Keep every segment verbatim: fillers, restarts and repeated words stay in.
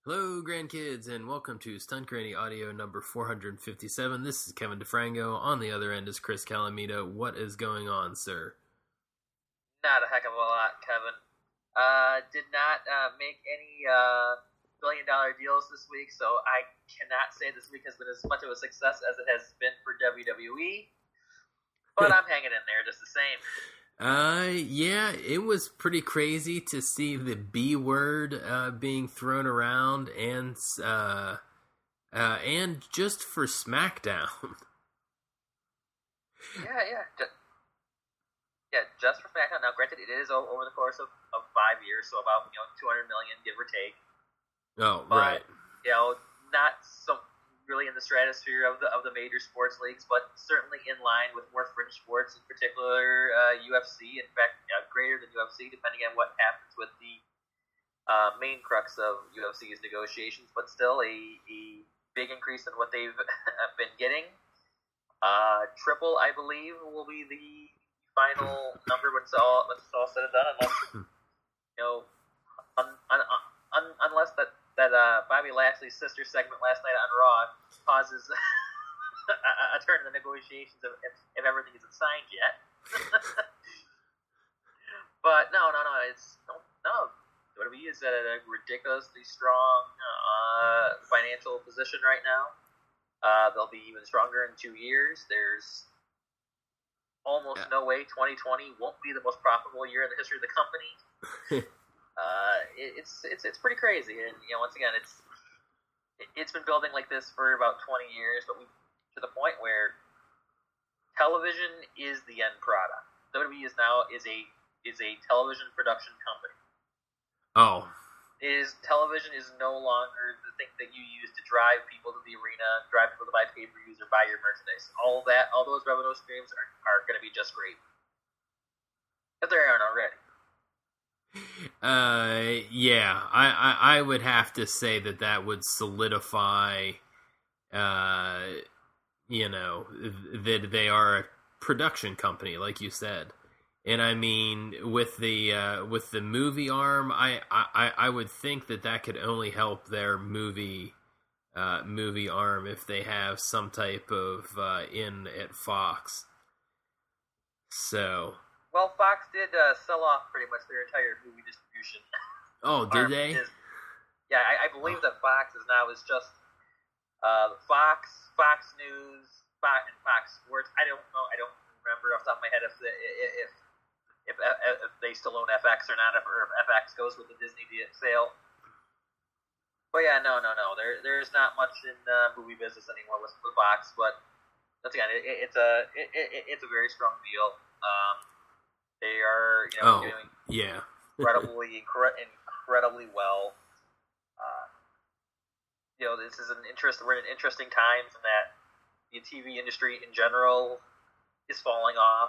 Hello, grandkids, and welcome to Stunt Granny Audio number four hundred fifty-seven. This is Kevin DeFrango. On the other end is Chris Calamito. What is going on, sir? Not a heck of a lot, Kevin. Uh, did not uh, make any uh, billion dollar deals this week, so I cannot say this week has been as much of a success as it has been for W W E. But I'm hanging in there just the same. Uh, yeah, it was pretty crazy to see the B word uh, being thrown around, and uh, uh, and just for SmackDown. yeah, yeah, just, yeah, just for SmackDown. Now, granted, it is over the course of, of five years, so about you know two hundred million, give or take. Oh, but, right. You know, not so really in the stratosphere of the of the major sports leagues, but certainly in line with more fringe sports, in particular uh, U F C. In fact, uh, greater than U F C, depending on what happens with the uh, main crux of U F C's negotiations. But still, a, a big increase in what they've been getting. Uh, triple, I believe, will be the final number when it's all when it's all said and done, unless you know, un, un, un, unless that. that uh, Bobby Lashley's sister segment last night on Raw causes a, a turn in the negotiations if, if, if everything isn't signed yet. But no, no, no, it's no, no. W W E is at a ridiculously strong uh, financial position right now. Uh, they'll be even stronger in two years. There's almost yeah. no way twenty twenty won't be the most profitable year in the history of the company. Uh, it, it's it's it's pretty crazy, and you know, once again, it's it, it's been building like this for about twenty years, but we to the point where television is the end product. W W E is now is a is a television production company. Oh, is television is no longer the thing that you use to drive people to the arena, drive people to buy pay per views or buy your merchandise. All that, all those revenue streams are are going to be just great if they aren't already. Uh, yeah, I, I, I would have to say that that would solidify, uh, you know, that they are a production company, like you said. And I mean, with the, uh, with the movie arm, I, I, I would think that that could only help their movie, uh, movie arm if they have some type of, uh, in at Fox. So... Well, Fox did uh, sell off pretty much their entire movie distribution. Oh, did they? Is, yeah, I, I believe oh. that Fox is now is just uh, Fox, Fox News, Fox, and Fox Sports. I don't know. I don't remember off the top of my head if the, if, if if if they still own F X or not, if, or if F X goes with the Disney sale. But yeah, no, no, no. There there's not much in uh, movie business anymore with, with Fox. But once again, it, it's a it, it, it's a very strong deal. Um, They are, you know, oh, doing yeah. incredibly, incre- incredibly well. Uh, you know, this is an interest. We're in interesting times in that the T V industry in general is falling off.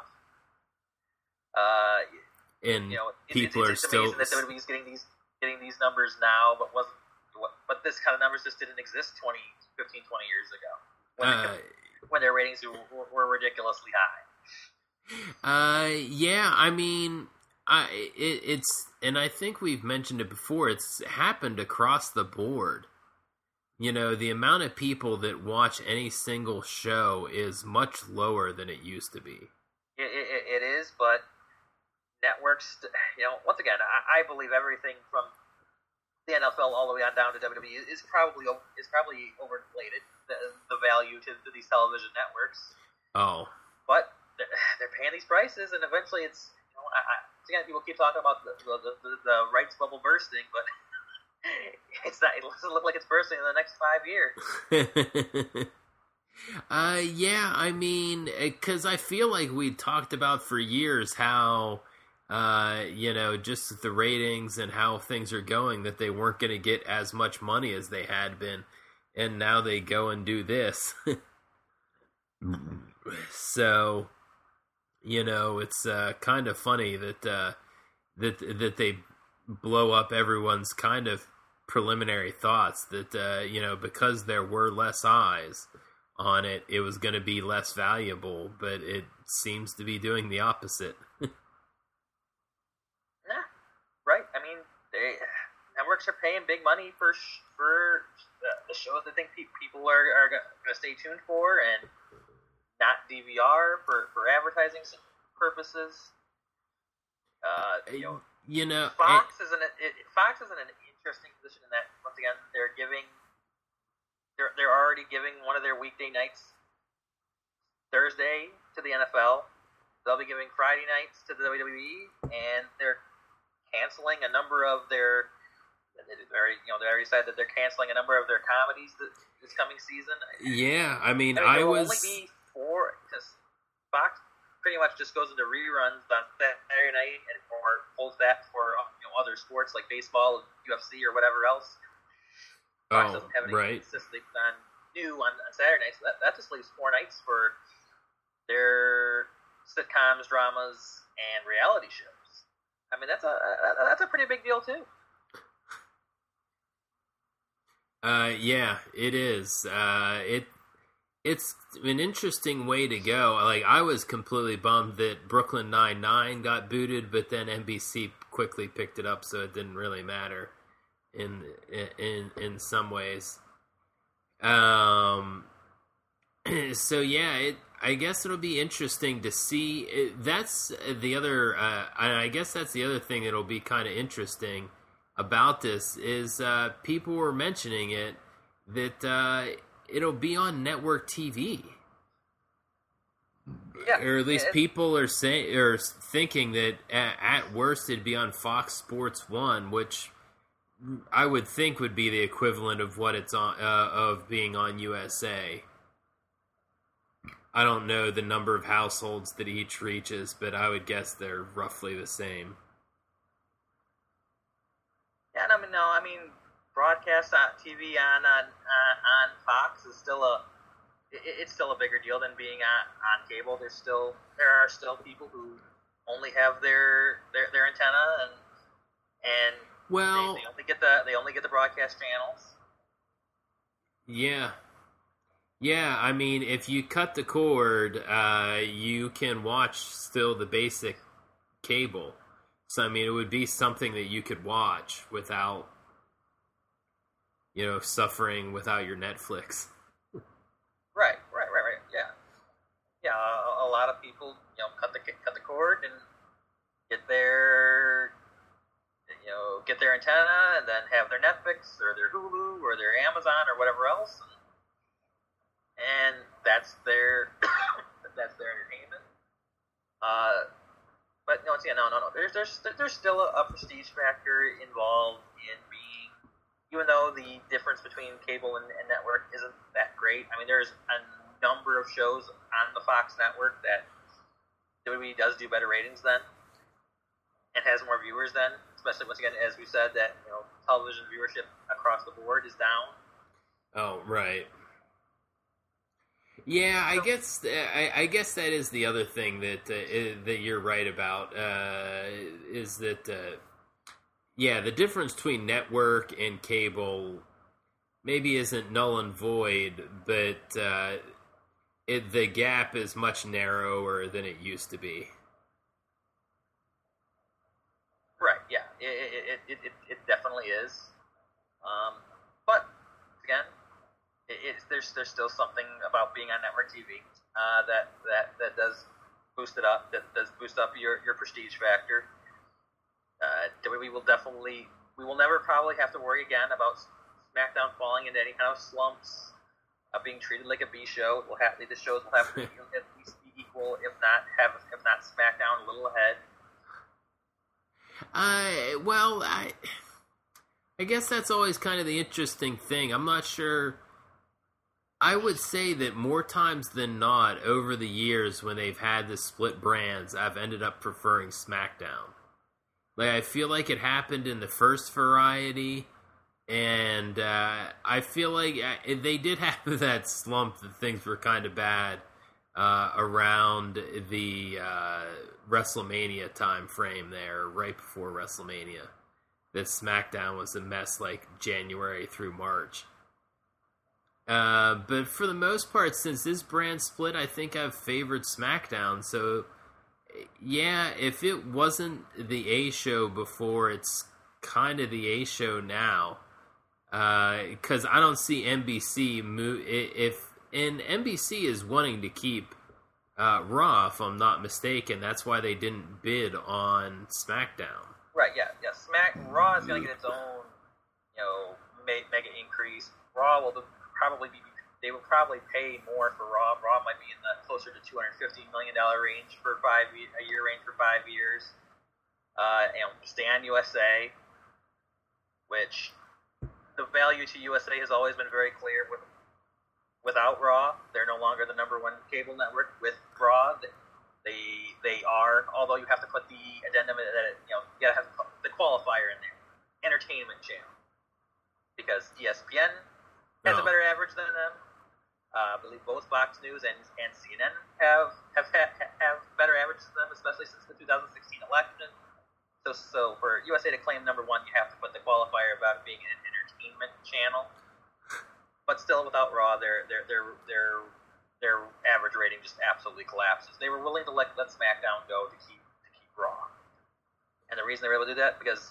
Uh, and you know, people it's, are it's, it's still amazing that W W E is getting these getting these numbers now, but wasn't. But this kind of numbers just didn't exist twenty, fifteen, twenty years ago when, uh, when their ratings were, were ridiculously high. Uh, yeah, I mean, I it, it's, and I think we've mentioned it before, it's happened across the board. You know, the amount of people that watch any single show is much lower than it used to be. It, it, it is, but networks, you know, once again, I, I believe everything from the N F L all the way on down to W W E is probably is probably overinflated, the, the value to, to these television networks. Oh. But They're, they're paying these prices, and eventually it's, you know, I, I, again, people keep talking about the, the, the, the rights bubble bursting, but it's not, it doesn't look like it's bursting in the next five years. uh, yeah, I mean, because I feel like we talked about for years how, uh, you know, just the ratings and how things are going, that they weren't going to get as much money as they had been, and now they go and do this. So... You know, it's uh, kind of funny that uh, that that they blow up everyone's kind of preliminary thoughts that uh, you know, because there were less eyes on it, it was going to be less valuable, but it seems to be doing the opposite. Yeah, right. I mean, they networks networks are paying big money for sh- for the, the shows they think pe- people are, are going to stay tuned for, and not D V R for, for advertising purposes. Uh, you know, you know Fox it, is in a, it, Fox is in an interesting position in that once again they're giving they're they're already giving one of their weekday nights Thursday to the N F L. They'll be giving Friday nights to the W W E, and they're canceling a number of their. They already, you know, they already said that they're canceling a number of their comedies this, this coming season. Yeah, I mean, I, mean, I was. Only be four because Fox pretty much just goes into reruns on Saturday night and or holds that for you know other sports like baseball, U F C, or whatever else. Fox Oh, doesn't have any right. consistently on new on, on Saturday nights. So that, that just leaves four nights for their sitcoms, dramas, and reality shows. I mean, that's a that's a pretty big deal too. Uh, yeah, it is. Uh, it it's an interesting way to go. Like, I was completely bummed that Brooklyn Nine-Nine got booted, but then N B C quickly picked it up, so it didn't really matter in in in some ways. Um. So yeah, it. I guess it'll be interesting to see. It, that's the other. Uh, I guess that's the other thing that'll be kind of interesting about this is uh, people were mentioning it that uh, it'll be on network T V. Yeah, or at least it, people are saying or thinking that at, at worst it'd be on Fox Sports One, which I would think would be the equivalent of what it's on uh, of being on U S A. I don't know the number of households that each reaches, but I would guess they're roughly the same. Yeah, I mean, no, I mean, broadcast on T V on on, on Fox is still a it, it's still a bigger deal than being on, on cable. There's still there are still people who only have their their, their antenna and and well, they, they only get the they only get the broadcast channels. Yeah. Yeah, I mean, if you cut the cord, uh, you can watch still the basic cable. So, I mean, it would be something that you could watch without, you know, suffering without your Netflix. Right, right, right, right. Yeah, yeah. A, a lot of people, you know, cut the cut the cord and get their, you know, get their antenna and then have their Netflix or their Hulu or their Amazon or whatever else, and, and that's their that's their entertainment. Uh. But no, yeah, no, no, no. There's there's there's still a, a prestige factor involved in being, even though the difference between cable and, and network isn't that great. I mean, there's a number of shows on the Fox network that W W E does do better ratings than, and has more viewers than. Especially once again, as we said, that you know, television viewership across the board is down. Oh, right. Yeah, I guess I, I guess that is the other thing that uh, that you're right about uh, is that uh, yeah, the difference between network and cable maybe isn't null and void, but uh, it the gap is much narrower than it used to be. Right. Yeah. It it it, it definitely is. Um, but again. It, it's, there's there's still something about being on network T V uh, that, that that does boost it up. That does boost up your, your prestige factor. Uh, we will definitely we will never probably have to worry again about SmackDown falling into any kind of slumps, of being treated like a B show. We'll have the shows will have to at least be equal, if not have if not SmackDown a little ahead. Uh, well, I I guess that's always kind of the interesting thing. I'm not sure. I would say that more times than not, over the years when they've had the split brands, I've ended up preferring SmackDown. Like, I feel like it happened in the first variety, and uh, I feel like they did have that slump that things were kind of bad uh, around the uh, WrestleMania time frame there, right before WrestleMania. That SmackDown was a mess like January through March. Uh, but for the most part, since this brand split, I think I've favored SmackDown. So, yeah, if it wasn't the A show before its kind of the A show now, because uh, I don't see N B C move if and N B C is wanting to keep uh, Raw, if I'm not mistaken. That's why they didn't bid on SmackDown. Right? Yeah, yeah. Smack Raw is going to get its own, you know, mega increase. Raw will probably be. They will probably pay more for Raw. Raw might be in the closer to two hundred fifty million dollar range for five a year range for five years. Uh, and stay on U S A, which the value to U S A has always been very clear. With without Raw, they're no longer the number one cable network. With Raw, they they are. Although you have to put the addendum that it, you know you gotta have the qualifier in there, entertainment channel, because E S P N has oh. a better average than them. Uh, I believe both Fox News and, and C N N have have have better averages than them, especially since the two thousand sixteen election. So, so for U S A to claim number one, you have to put the qualifier about it being an entertainment channel. But still, without Raw, their their their their their average rating just absolutely collapses. They were willing to let let SmackDown go to keep to keep Raw, and the reason they were able to do that because.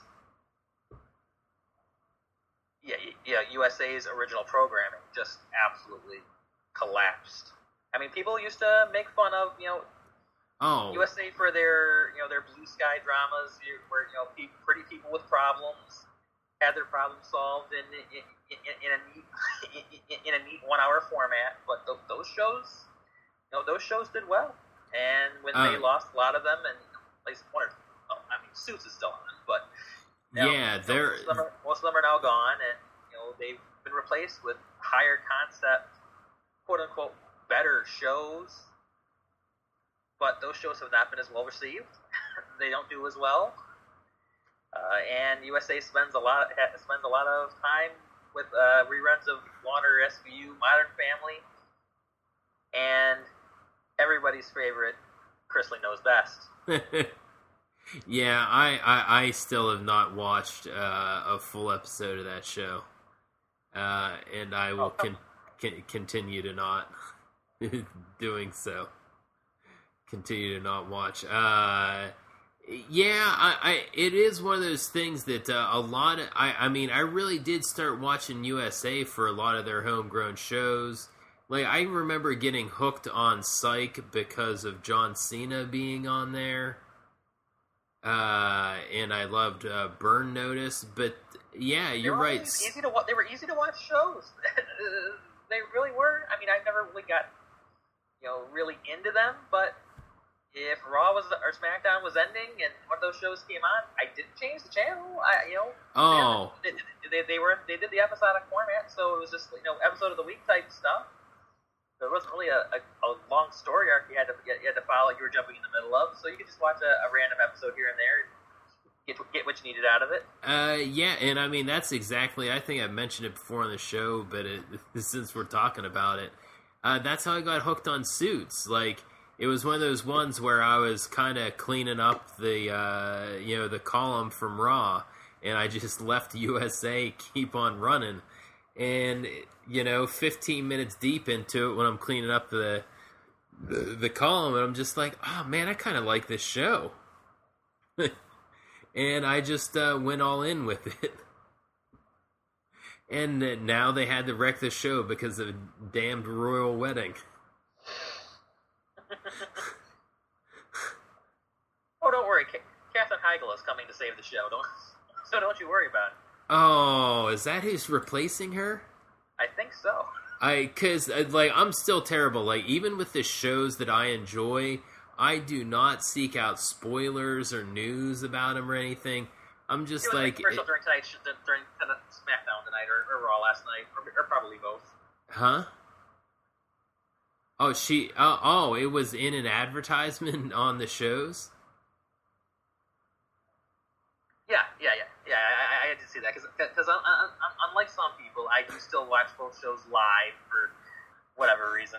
Yeah, yeah. U S A's original programming just absolutely collapsed. I mean, people used to make fun of you know, oh. U S A for their you know their blue sky dramas, where you know pe- pretty people with problems had their problems solved in in, in, in a neat in, in a neat one hour format. But th- those shows, you know, those shows did well. And when uh, they lost a lot of them, and at least one or oh, I mean, Suits is still on, but. Now, yeah, they're most of, are, most of them are now gone, and you know they've been replaced with higher concept, quote unquote, better shows. But those shows have not been as well received. They don't do as well, uh, and U S A spends a lot spends a lot of time with uh, reruns of Law and Order S V U, Modern Family, and everybody's favorite, Chrisley Knows Best. Yeah, I, I, I still have not watched uh, a full episode of that show, uh, and I will con- con- continue to not doing so. Continue to not watch. Uh, yeah, I, I it is one of those things that uh, a lot of I, I mean I really did start watching U S A for a lot of their homegrown shows. Like I remember getting hooked on Psych because of John Cena being on there. Uh, and I loved uh, Burn Notice, but yeah, you're right. Easy to wa- they were easy to watch shows. They really were. I mean, I never really got, you know, really into them. But if Raw was or SmackDown was ending and one of those shows came on, I didn't change the channel. I, you know, oh, they, they, they were they did the episodic format, so it was just you know episode of the week type stuff. There wasn't really a, a, a long story arc you had to you had to follow. You were jumping in the middle of, so you could just watch a, a random episode here and there, and get get what you needed out of it. Uh, yeah, and I mean that's exactly. I think I mentioned it before on the show, but it, since we're talking about it, uh, that's how I got hooked on Suits. Like it was one of those ones where I was kind of cleaning up the uh, you know the column from Raw, and I just left U S A keep on running. And, you know, fifteen minutes deep into it when I'm cleaning up the the, the column, and I'm just like, oh, man, I kind of like this show. And I just uh, went all in with it. And uh, now they had to wreck the show because of a damned royal wedding. Oh, don't worry. Katherine Heigl is coming to save the show. Don't So don't you worry about it. Oh, is that who's replacing her? I think so. I, cause, like, I'm still terrible. Like, even with the shows that I enjoy, I do not seek out spoilers or news about them or anything. I'm just it was like... commercial during tonight's, during SmackDown tonight, or, or Raw last night, or, or probably both. Huh? Oh, she... Oh, oh, it was in an advertisement on the shows? Yeah, yeah, yeah. Yeah, I, I, I did see that, because unlike some people, I do still watch both shows live for whatever reason.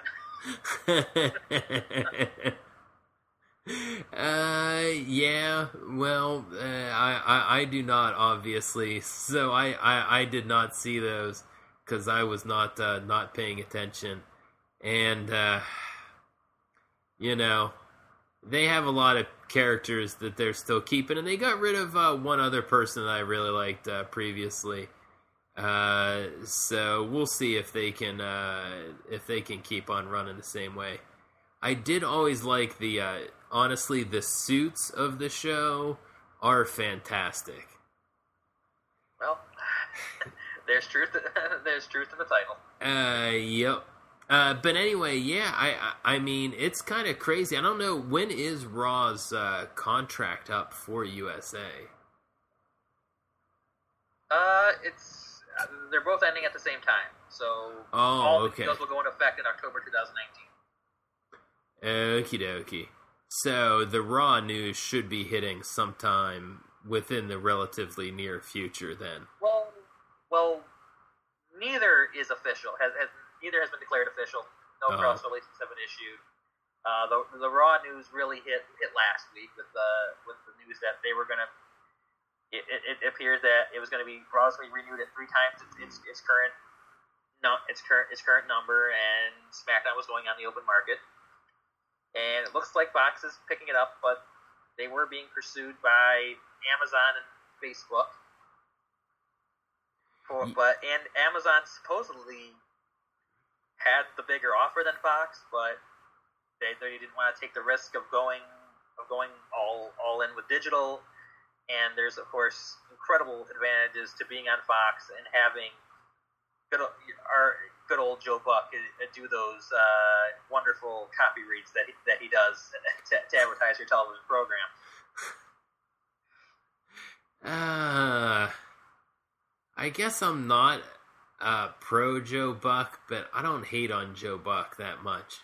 uh, yeah, well, uh, I, I, I do not, obviously, so I, I, I did not see those, because I was not, uh, not paying attention, and, uh, you know, they have a lot of characters that they're still keeping, and they got rid of uh, one other person that I really liked uh, previously. Uh, so we'll see if they can uh, if they can keep on running the same way. I did always like the uh, honestly the suits of the show are fantastic. Well, there's truth. There's truth in the title. Uh, yep. Uh, but anyway, yeah, I, I, I mean, it's kind of crazy. I don't know, when is Raw's uh, contract up for U S A? Uh, it's uh, they're both ending at the same time, so oh, all the okay. deals will go into effect in October twenty nineteen. Okie dokie. So the Raw news should be hitting sometime within the relatively near future, then. Well, well, neither is official. Has, has neither has been declared official. No Uh-huh. press releases have been issued. Uh, the the Raw news really hit hit last week with the with the news that they were gonna. It, it, it appears that it was going to be Raw's going to be renewed at three times its, its its current no its current its current number, and SmackDown was going on the open market. And it looks like Fox is picking it up, but they were being pursued by Amazon and Facebook. For, but and Amazon supposedly had the bigger offer than Fox, but they they didn't want to take the risk of going of going all all in with digital. And there's of course incredible advantages to being on Fox and having good our good old Joe Buck do those uh, wonderful copy reads that he, that he does to, to advertise your television program. Uh, I guess I'm not uh, pro Joe Buck, but I don't hate on Joe Buck that much.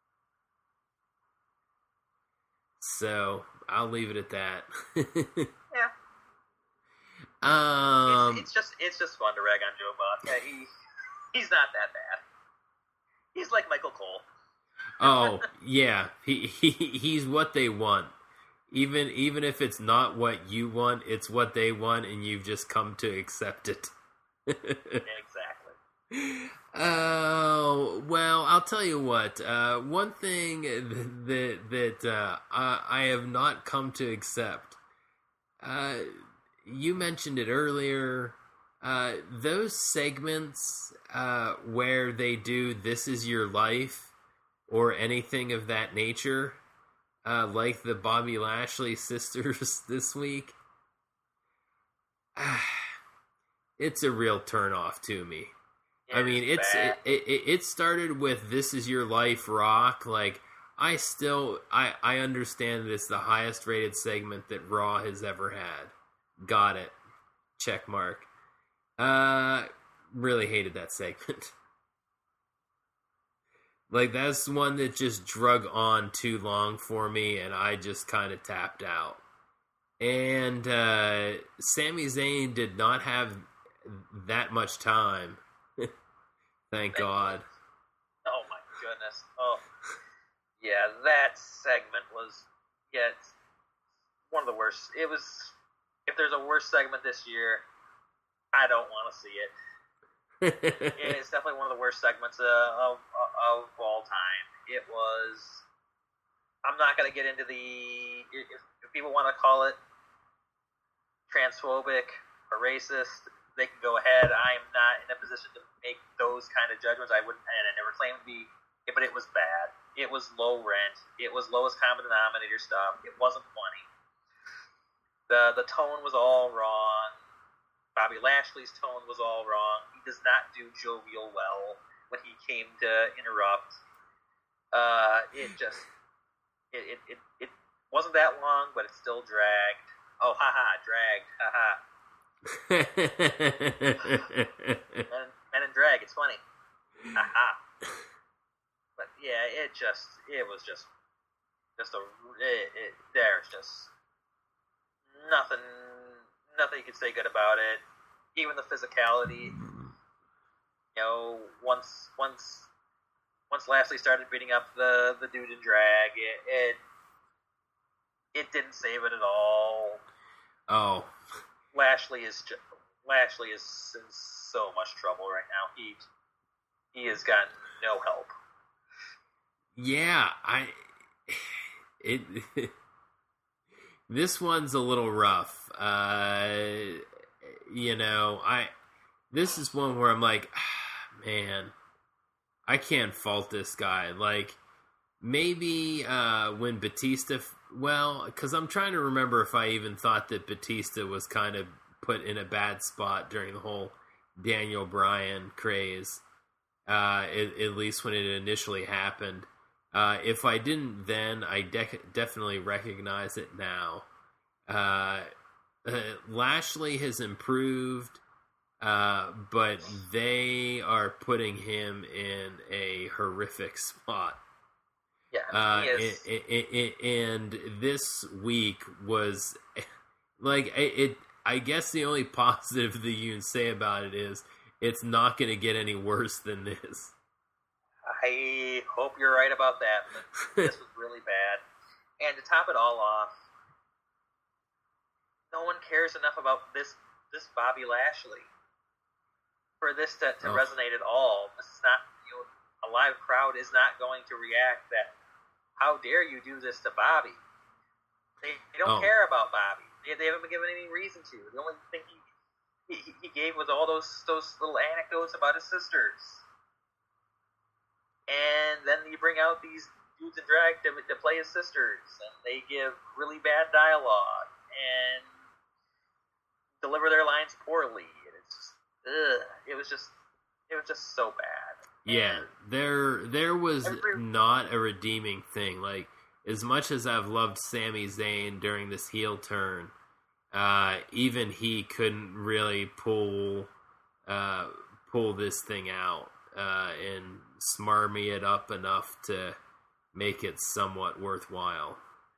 So I'll leave it at that. Yeah. Um, it's, it's just it's just fun to rag on Joe Buck. Yeah, he he's not that bad. He's like Michael Cole. Oh yeah, he, he he's what they want. Even even if it's not what you want, it's what they want, and you've just come to accept it. Exactly. Oh, well, I'll tell you what. Uh, one thing that that uh, I, I have not come to accept. Uh, you mentioned it earlier. Uh, those segments uh, where they do "This Is Your Life" or anything of that nature, uh, like the Bobby Lashley sisters this week, it's a real turnoff to me. I mean, it's it, it it started with "This Is Your Life" Rock. Like, I still I I understand that it's the highest rated segment that Raw has ever had. Got it. Check mark. Uh, really hated that segment. Like, that's one that just drug on too long for me, and I just kind of tapped out. And uh, Sami Zayn did not have that much time. Thank God. Oh my goodness. Oh, yeah, that segment was yeah, it's one of the worst. It was. If there's a worse segment this year, I don't want to see it. It's definitely one of the worst segments uh, of of all time. It was. I'm not going to get into the if, if people want to call it transphobic or racist. They can go ahead. I'm not in a position to make those kind of judgments. I wouldn't, and I never claimed to be, but it was bad. It was low rent. It was lowest common denominator stuff. It wasn't funny. The the tone was all wrong. Bobby Lashley's tone was all wrong. He does not do jovial well when he came to interrupt. Uh, it just, it, it, it, it wasn't that long, but it still dragged. Oh, haha, dragged, haha. men, men in drag, it's funny. Haha. But yeah, it just, it was just, just a, it, it, there's just nothing, nothing you could say good about it. Even the physicality, you know, once, once, once Lashley started beating up the, the dude in drag, it, it, it didn't save it at all. Oh. Lashley is just, Lashley is in so much trouble right now. He he has got no help. Yeah, I. it, it this one's a little rough. Uh, you know, I this is one where I'm like, ah, man, I can't fault this guy. Like, maybe uh, when Batista, well, because I'm trying to remember if I even thought that Batista was kind of put in a bad spot during the whole Daniel Bryan craze, uh, at, at least when it initially happened. Uh, if I didn't then, I de- definitely recognize it now. Uh, uh, Lashley has improved, uh, but they are putting him in a horrific spot. Yeah, uh, he is. It, it, it, and this week was like it, it. I guess the only positive that you can say about it is it's not going to get any worse than this. I hope you're right about that. But this was really bad. And to top it all off, no one cares enough about this this Bobby Lashley for this to, to oh. resonate at all. This is not, you know, a live crowd is not going to react that, how dare you do this to Bobby? They, they don't oh. care about Bobby. They, they haven't been given any reason to. The only thing he, he, he gave was all those those little anecdotes about his sisters. And then you bring out these dudes in drag to, to play his sisters, and they give really bad dialogue and deliver their lines poorly. And it's just, ugh, it was just, it was just so bad. Yeah, there, there was Every, not a redeeming thing. Like, as much as I've loved Sami Zayn during this heel turn, uh, even he couldn't really pull, uh, pull this thing out. Uh, and smarmy it up enough to make it somewhat worthwhile.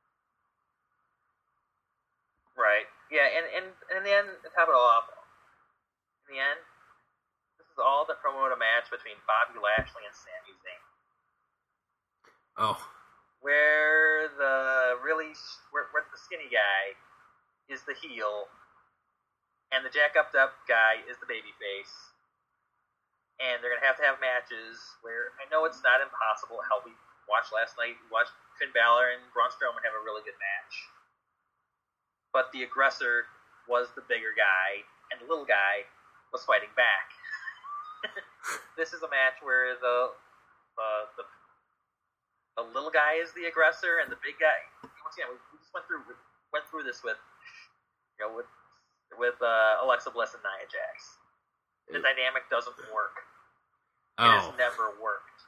Right. Yeah, and, and, and in the end, to top it all off, in the end, this is all to promote a match between Bobby Lashley and Sami Zayn. Oh. Where the really, where, where the skinny guy is the heel, and the jack-upped up guy is the babyface. And they're going to have to have matches where, I know it's not impossible. Hell, we watched last night, we watched Finn Balor and Braun Strowman have a really good match. But the aggressor was the bigger guy, and the little guy was fighting back. This is a match where the, the the the little guy is the aggressor, and the big guy, once again, we just went through went through this with, you know, with, with uh, Alexa Bliss and Nia Jax. The dynamic doesn't work. It oh. has never worked.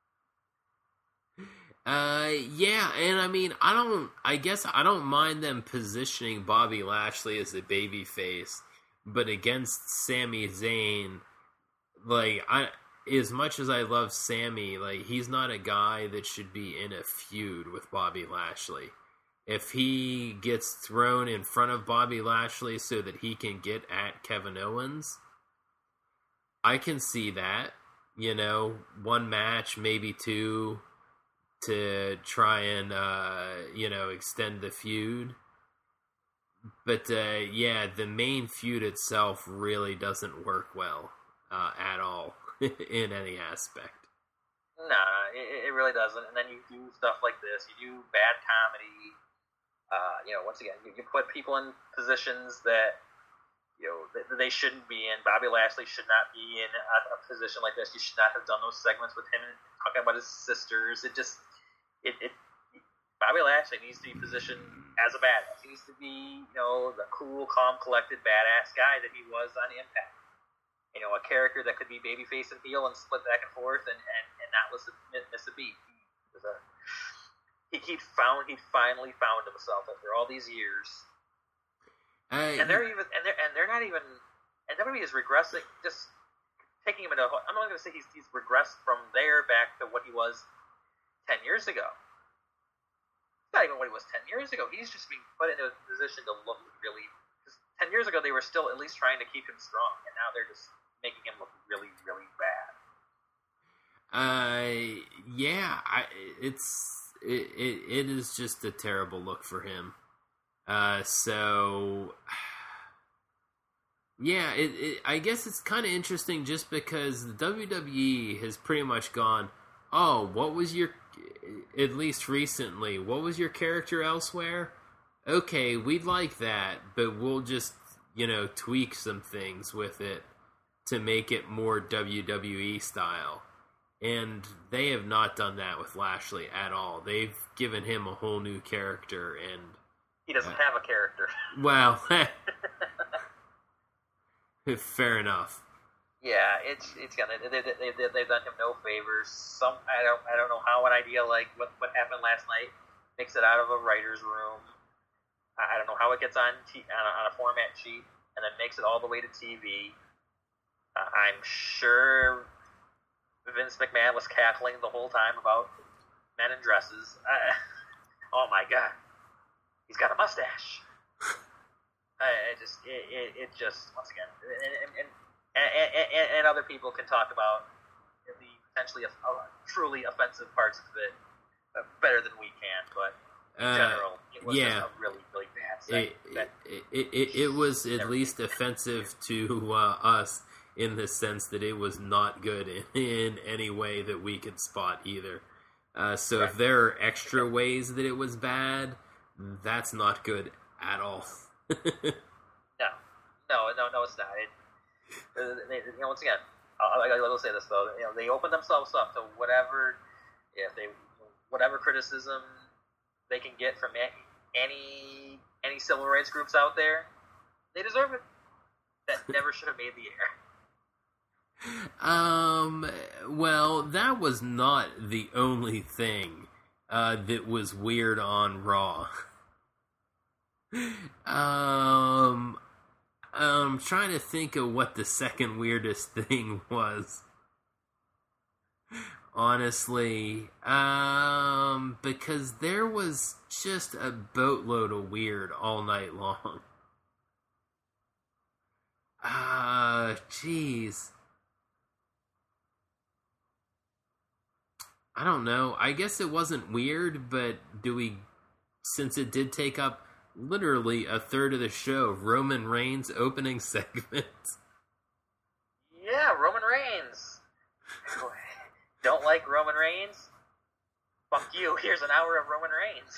Uh, yeah, and I mean, I don't, I guess I don't mind them positioning Bobby Lashley as a babyface, but against Sami Zayn, like, I, as much as I love Sami, like, he's not a guy that should be in a feud with Bobby Lashley. If he gets thrown in front of Bobby Lashley so that he can get at Kevin Owens, I can see that, you know, one match, maybe two, to try and, uh, you know, extend the feud. But, uh, yeah, the main feud itself really doesn't work well uh, at all in any aspect. Nah, it, it really doesn't. And then you do stuff like this. You do bad comedy. Uh, you know, once again, you, you put people in positions that, you know, they shouldn't be in. Bobby Lashley should not be in a, a position like this. You should not have done those segments with him talking about his sisters. It just, it, it Bobby Lashley needs to be positioned as a badass. He needs to be, you know, the cool, calm, collected, badass guy that he was on Impact. You know, a character that could be babyface and heel and split back and forth and, and, and not miss a, miss a beat. He was a, he, he found, he finally found himself after all these years. I, and they're even, and they're, and they're not even, and W W E is regressing, just taking him into. I'm not going to say he's he's regressed from there back to what he was ten years ago. It's not even what he was ten years ago. He's just being put into a position to look really. Because ten years ago they were still at least trying to keep him strong, and now they're just making him look really, really bad. Uh, yeah, I, it's it, it it is just a terrible look for him. Uh, so, yeah, it, it, I guess it's kind of interesting just because the W W E has pretty much gone, oh, what was your at least recently, what was your character elsewhere? Okay, we'd like that, but we'll just, you know, tweak some things with it to make it more W W E style. And they have not done that with Lashley at all. They've given him a whole new character, and he doesn't uh, have a character. Well, fair enough. Yeah, it's it's gonna they, they, they, they've done him no favors. Some I don't I don't know how an idea like what what happened last night makes it out of a writer's room. I don't know how it gets on t- on, a, on a format sheet and then makes it all the way to T V. Uh, I'm sure Vince McMahon was cackling the whole time about men in dresses. Uh, oh my God, he's got a mustache. I, I just it, it, it just once again and and, and, and and other people can talk about the potentially uh, truly offensive parts of it better than we can, but. In uh, general, it was yeah. just a really, really bad segment. It, it, it, it, it was at least offensive to uh, us in the sense that it was not good in, in any way that we could spot either. Uh, so right. If there are extra ways that it was bad, that's not good at all. no, no, no, no, it's not. It, they, you know, once again, I, I will say this though. You know, they opened themselves up to whatever, if they, whatever criticism they can get from any any civil rights groups out there. They deserve it. That never should have made the air. Um. Well, that was not the only thing uh, that was weird on Raw. um. I'm trying to think of what the second weirdest thing was. Honestly, um, because there was just a boatload of weird all night long. Ah, uh, jeez. I don't know. I guess it wasn't weird, but do we, since it did take up literally a third of the show, Roman Reigns opening segment? Yeah, Roman Reigns. Don't like Roman Reigns? Fuck you. Here's an hour of Roman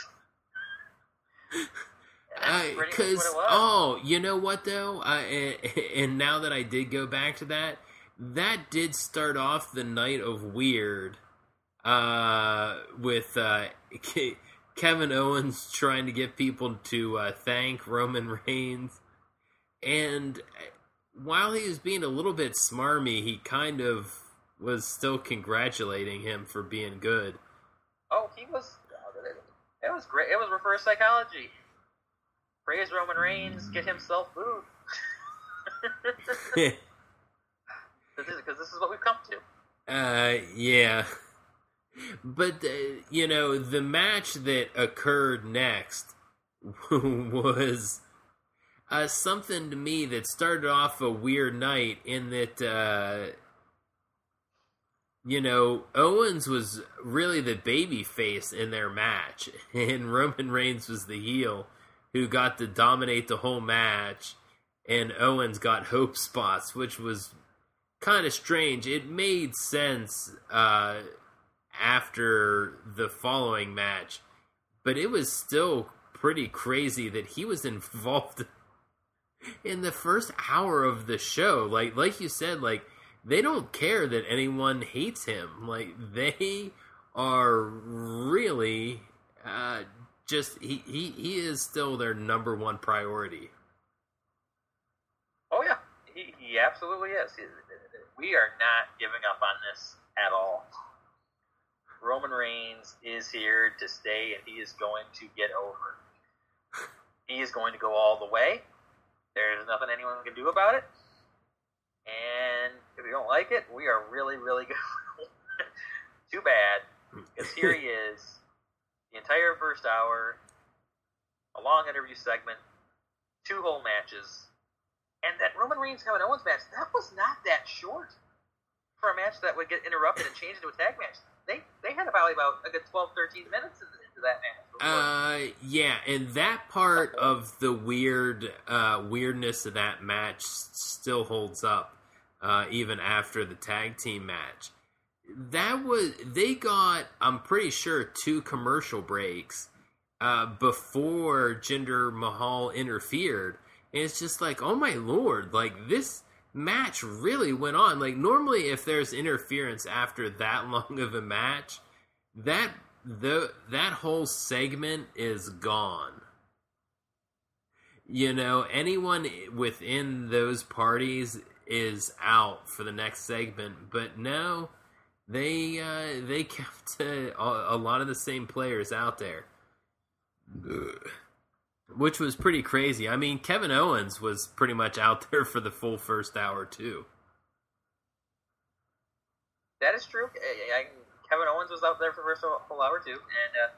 Reigns. Because, oh, you know what, though? I, and now that I did go back to that, that did start off the night of weird uh, with uh, Kevin Owens trying to get people to uh, thank Roman Reigns. And while he was being a little bit smarmy, he kind of was still congratulating him for being good. Oh, he was. It was great. It was reverse psychology. Praise Roman Reigns, get himself booed. Because this is what we've come to. Uh, yeah. But, uh, you know, the match that occurred next was uh, something to me that started off a weird night in that, uh, you know, Owens was really the baby face in their match, and Roman Reigns was the heel who got to dominate the whole match, and Owens got hope spots, which was kind of strange. It made sense uh, after the following match, but it was still pretty crazy that he was involved in the first hour of the show. Like, like you said, like, they don't care that anyone hates him. Like, they are really uh, just, he, he, he is still their number one priority. Oh, yeah. He, he absolutely is. We are not giving up on this at all. Roman Reigns is here to stay, and he is going to get over. He is going to go all the way. There's nothing anyone can do about it. And if you don't like it, we are really, really good. Too bad. Because here he is, the entire first hour, a long interview segment, two whole matches, and that Roman Reigns Kevin Owens match, that was not that short for a match that would get interrupted and changed into a tag match. They they had probably about a good twelve, thirteen minutes into that match. Uh, yeah, and that part of the weird uh, weirdness of that match still holds up, uh, even after the tag team match. that was they got. I'm pretty sure two commercial breaks uh, before Jinder Mahal interfered, and it's just like, oh my lord, like this match really went on. Like normally, if there's interference after that long of a match, that the that whole segment is gone. You know, anyone within those parties is out for the next segment, but no, they uh, they kept uh, a lot of the same players out there, which was pretty crazy. I mean, Kevin Owens was pretty much out there for the full first hour too. That is true. I, I, Kevin Owens was out there for the first whole hour too, and uh,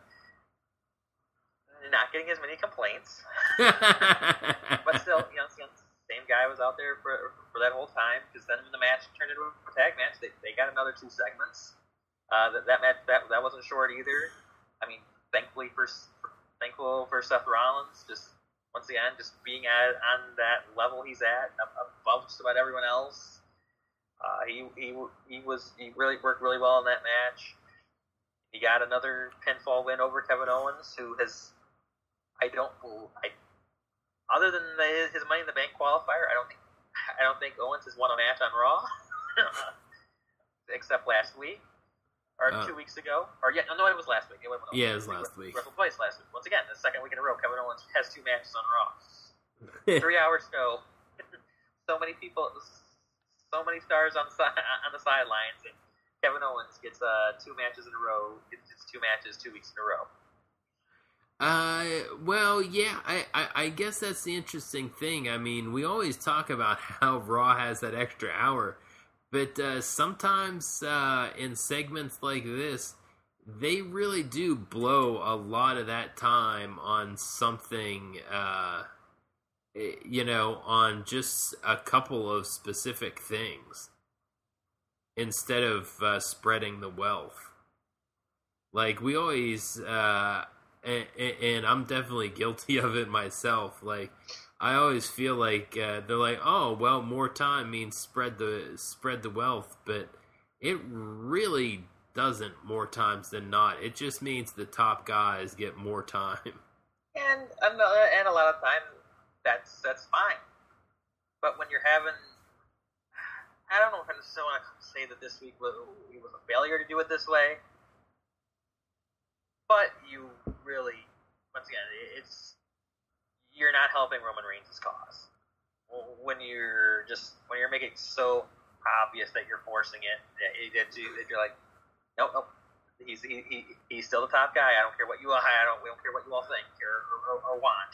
not getting as many complaints. But still, you know, same guy was out there for for that whole time. Because then when the match turned into a tag match, they, they got another two segments. Uh, that that match that that wasn't short either. I mean, thankfully for, for thankful for Seth Rollins, just once again, just being at on that level he's at, above just about everyone else. Uh, he he he was he really worked really well in that match. He got another pinfall win over Kevin Owens, who has I don't I other than the, his Money in the Bank qualifier, I don't think I don't think Owens has won a match on Raw except last week or uh, two weeks ago or yeah no, no it was last week. It went, yeah, it was last week. Wrestled twice last week. Once again, the second week in a row, Kevin Owens has two matches on Raw. Three hours ago, so many people. So many stars on the on the sidelines, and Kevin Owens gets uh, two matches in a row. It's two matches, two weeks in a row. Uh, well, yeah, I, I, I guess that's the interesting thing. I mean, we always talk about how Raw has that extra hour, but uh, sometimes uh, in segments like this, they really do blow a lot of that time on something. Uh, You know, on just a couple of specific things instead of uh, spreading the wealth. Like, we always, uh, and, and I'm definitely guilty of it myself. Like, I always feel like uh, they're like, oh, well, more time means spread the spread the wealth, but it really doesn't more times than not. It just means the top guys get more time. And and a lot of time. That's that's fine, but when you're having, I don't know if I necessarily want to say that this week was, it was a failure to do it this way, but you really, once again, it's you're not helping Roman Reigns' cause when you're just when you're making it so obvious that you're forcing it that you're like, nope, nope, he's he, he he's still the top guy. I don't care what you I don't we don't care what you all think or or, or want.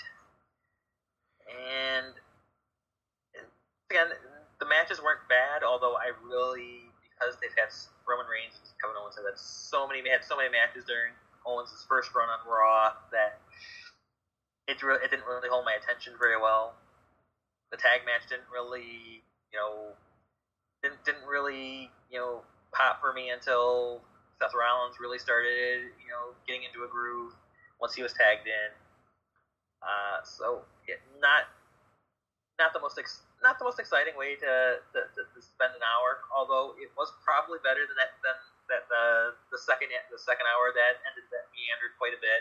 And again, the matches weren't bad, although I really, because they've had Roman Reigns and Kevin Owens have had so many had so many matches during Owens' first run on Raw that it it didn't really hold my attention very well. The tag match didn't really, you know, didn't didn't really, you know, pop for me until Seth Rollins really started, you know, getting into a groove once he was tagged in. Uh, so it, not not the most ex, not the most exciting way to, to, to spend an hour. Although it was probably better than that than that the the second the second hour that ended that meandered quite a bit,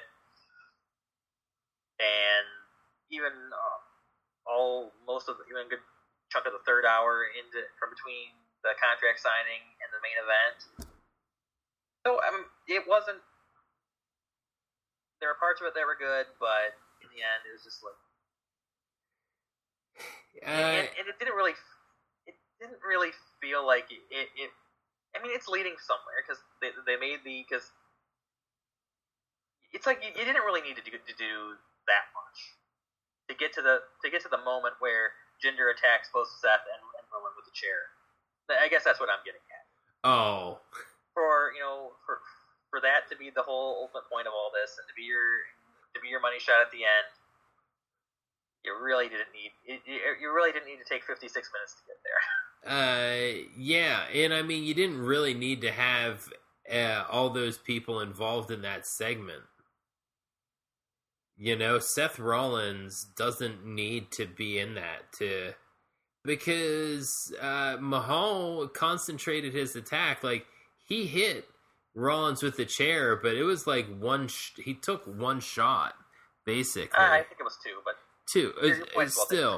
and even uh, all most of the, even a good chunk of the third hour into from between the contract signing and the main event. So I mean, it wasn't. There were parts of it that were good, but in the end, it was just like, uh, and, and it didn't really, it didn't really feel like it. it, it I mean, it's leading somewhere because they they made the because it's like you, you didn't really need to do to do that much to get to the to get to the moment where Jinder attacks both Seth and, and Roman with the chair. I guess that's what I'm getting at. Oh, for you know for for that to be the whole ultimate point of all this and to be your to be your money shot at the end, you really didn't need it, you really didn't need to take fifty-six minutes to get there. Uh, yeah, and I mean, you didn't really need to have uh, all those people involved in that segment. You know, Seth Rollins doesn't need to be in that to because uh, Mahal concentrated his attack. Like, he hit Rollins with the chair, but it was like one. Sh- he took one shot, basically. Uh, I think it was two, but two. Your, your It's still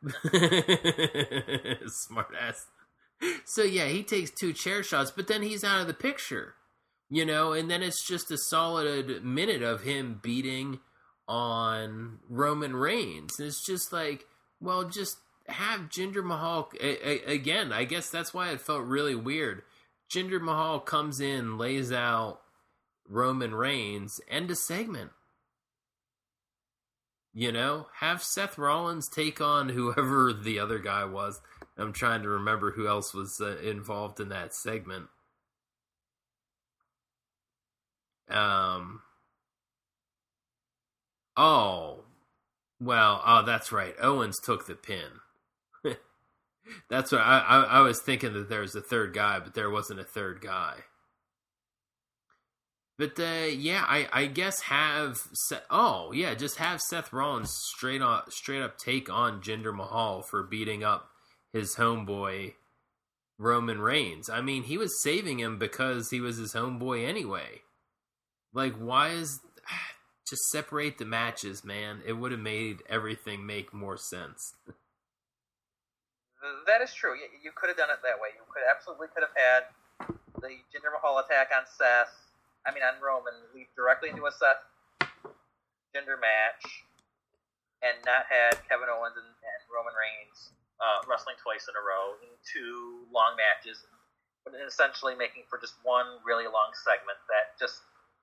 smart ass. So yeah, he takes two chair shots, but then he's out of the picture, you know. And then it's just a solid minute of him beating on Roman Reigns. And it's just like, well, just have Jinder Mahal a, a, again. I guess that's why it felt really weird. Jinder Mahal comes in, lays out Roman Reigns, end a segment. You know, have Seth Rollins take on whoever the other guy was. I'm trying to remember who else was uh, involved in that segment. Um. Oh, well, oh, that's right. Owens took the pin. That's what I, I I was thinking, that there was a third guy, but there wasn't a third guy. But uh, yeah, I, I guess have Seth, oh yeah, just have Seth Rollins straight on straight up take on Jinder Mahal for beating up his homeboy Roman Reigns. I mean, he was saving him because he was his homeboy anyway. Like, why is just separate the matches, man? It would have made everything make more sense. That is true. You, you could have done it that way. You could absolutely could have had the Jinder Mahal attack on Seth. I mean, on Roman, lead directly into a Seth Jinder match, and not had Kevin Owens and, and Roman Reigns uh, wrestling twice in a row in two long matches, but essentially making for just one really long segment that just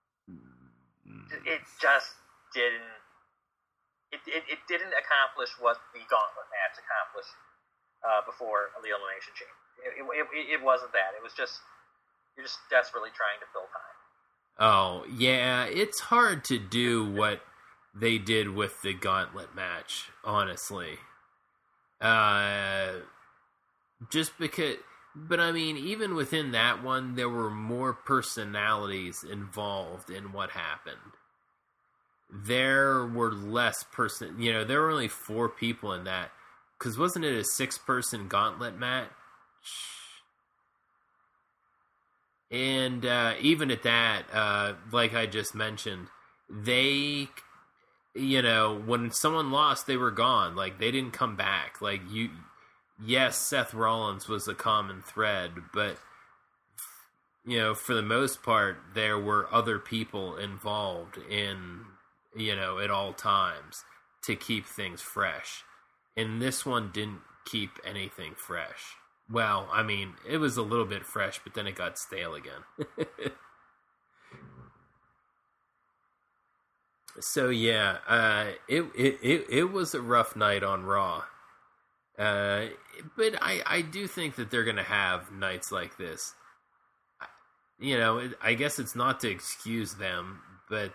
it just didn't it, it, it didn't accomplish what the Gauntlet match accomplished. Uh, before the Elimination Chamber. It, it, it, it wasn't that. It was just, you're just desperately trying to fill time. Oh, yeah. It's hard to do what they did with the Gauntlet match, honestly. Uh, just because, but I mean, even within that one, there were more personalities involved in what happened. There were less person, you know, there were only four people in that. Because wasn't it a six-person gauntlet match? And uh, even at that, uh, like I just mentioned, they, you know, when someone lost, they were gone. Like, they didn't come back. Like, you, yes, Seth Rollins was a common thread, but, you know, for the most part, there were other people involved in, you know, at all times to keep things fresh. And this one didn't keep anything fresh. Well, I mean, it was a little bit fresh, but then it got stale again. So yeah, uh, it, it it it was a rough night on Raw. Uh, but I, I do think that they're gonna have nights like this. You know, I guess it's not to excuse them, but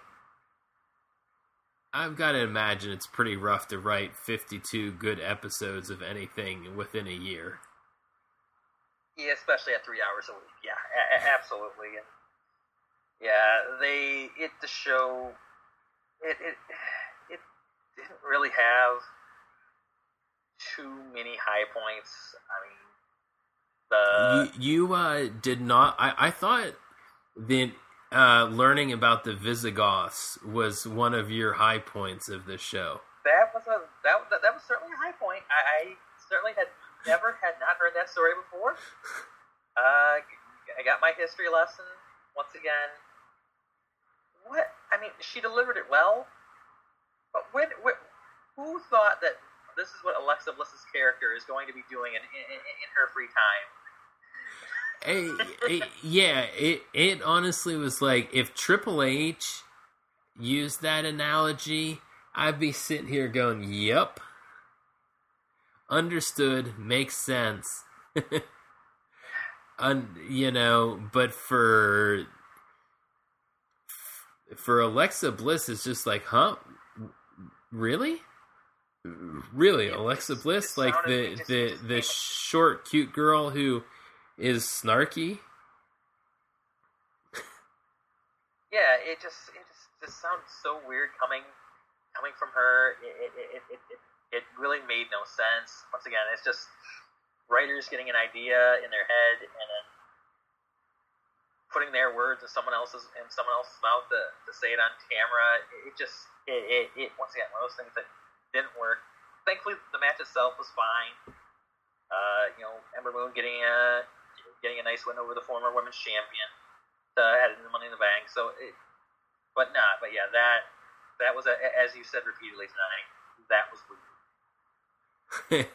I've got to imagine it's pretty rough to write fifty-two good episodes of anything within a year. Yeah, especially at three hours a week. Yeah, a- absolutely. And yeah, they it the show it it it didn't really have too many high points. I mean, the you, you uh, did not. I I thought that. Uh, learning about the Visigoths was one of your high points of the show. That was a that that, that was certainly a high point. I, I certainly had never had not heard that story before. Uh, I got my history lesson once again. What I mean, she delivered it well, but when, when who thought that this is what Alexa Bliss's character is going to be doing in in, in her free time? Hey, it, yeah, it it honestly was like, if Triple H used that analogy, I'd be sitting here going, "Yep, understood, makes sense." Un, you know, but for for Alexa Bliss, it's just like, huh? Really? Really, Alexa Bliss, like the the the short, cute girl who is snarky. Yeah, it just it just, just sounds so weird coming coming from her. It it, it it it it really made no sense. Once again, it's just writers getting an idea in their head and then putting their words in someone else's in someone else's mouth to, to say it on camera. It, it just it, it, it once again one of those things that didn't work. Thankfully, the match itself was fine. Uh, you know, Ember Moon getting a getting a nice win over the former women's champion, uh, had the Money in the Bank. So, it, but nah, but yeah, that that was a, as you said repeatedly tonight. That was weird.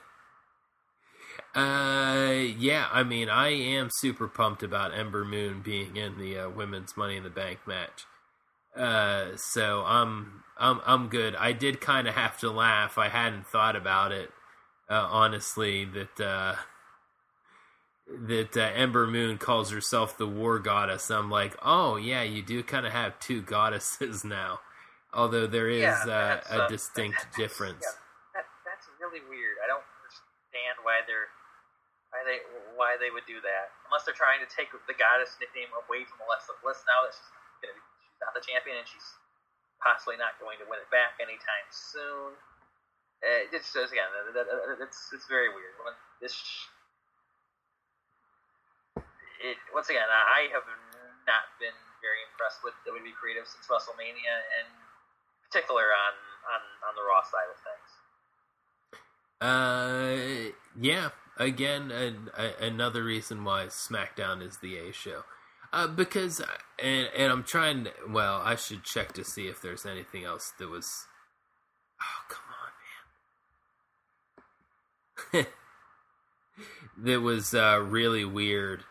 uh, yeah, I mean, I am super pumped about Ember Moon being in the uh, women's Money in the Bank match. Uh, so I'm I'm I'm good. I did kind of have to laugh. I hadn't thought about it, uh, honestly. That uh, that uh, Ember Moon calls herself the War Goddess. I'm like, oh yeah, you do kind of have two goddesses now. Although there is yeah, uh, a uh, distinct that's, difference. Yeah, that, that's really weird. I don't understand why they're why they why they would do that, unless they're trying to take the goddess nickname away from Alexa Bliss now that she's going to be. Not the champion, and she's possibly not going to win it back anytime soon. Uh, it's just again, it's it's very weird. When this, it, once again, I have not been very impressed with W W E creative since WrestleMania, and in particular on on on the Raw side of things. Uh, yeah. Again, a, a, another reason why SmackDown is the A show. Uh, because, and, and I'm trying to, well, I should check to see if there's anything else that was, oh, come on, man. That was uh, really weird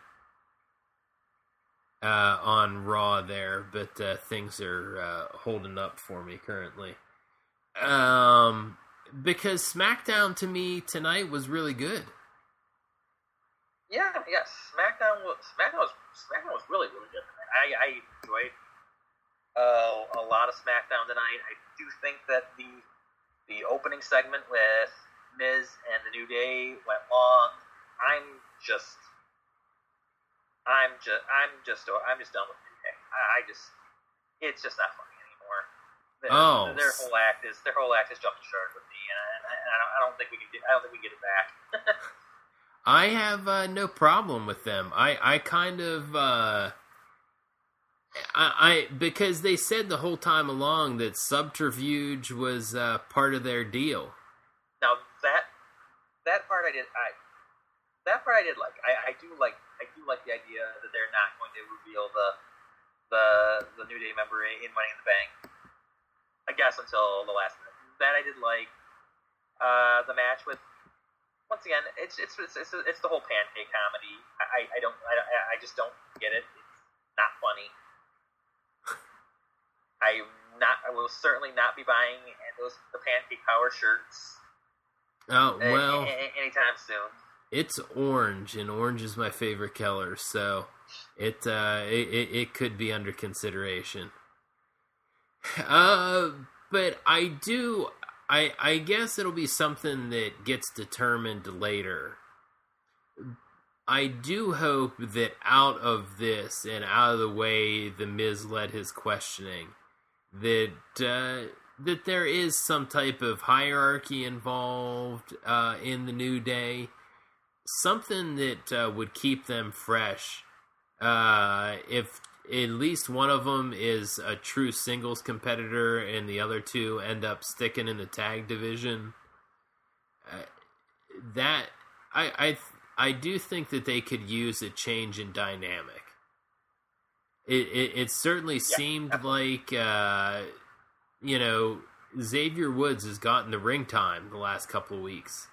uh, on Raw there, but uh, things are uh, holding up for me currently. Um, because SmackDown to me tonight was really good. Yeah, yeah, SmackDown was SmackDown was SmackDown was really really good. I I enjoyed uh, a lot of SmackDown tonight. I do think that the the opening segment with Miz and the New Day went long. I'm just I'm just I'm just I'm just done with New Day. I, I just it's just not funny anymore. Their, oh, their whole act is their whole act is jumping shark with me, and I, I, don't, I don't think we can get I don't think we can get it back. I have uh, no problem with them. I, I kind of, uh, I, I, because they said the whole time along that subterfuge was uh, part of their deal. Now that, that part I did, I, that part I did like. I, I do like, I do like the idea that they're not going to reveal the, the, the New Day member in Money in the Bank. I guess until the last minute. That I did like. Uh, the match with. Once again, it's it's it's it's, it's the whole pancake comedy. I, I don't I, I just don't get it. It's not funny. I not I will certainly not be buying those the Pancake Power shirts. Oh well, a, a, anytime soon. It's orange, and orange is my favorite color, so it uh it, it, it could be under consideration. Uh, but I do. I, I guess it'll be something that gets determined later. I do hope that out of this and out of the way the Miz led his questioning, that uh, that there is some type of hierarchy involved uh, in the New Day, something that uh, would keep them fresh. Uh, if at least one of them is a true singles competitor and the other two end up sticking in the tag division, uh, that I, I I do think that they could use a change in dynamic. It it, it certainly yeah. seemed like uh, you know, Xavier Woods has gotten the ring time the last couple of weeks.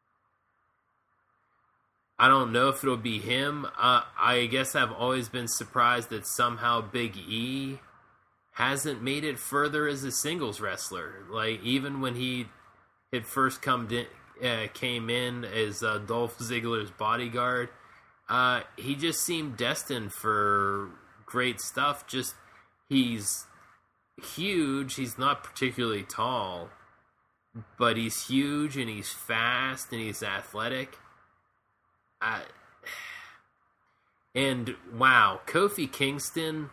I don't know if it'll be him. Uh, I guess I've always been surprised that somehow Big E hasn't made it further as a singles wrestler. Like, even when he had first come in, uh, came in as uh, Dolph Ziggler's bodyguard, uh, he just seemed destined for great stuff. Just, he's huge. He's not particularly tall, but he's huge and he's fast and he's athletic. Uh, and wow, Kofi Kingston,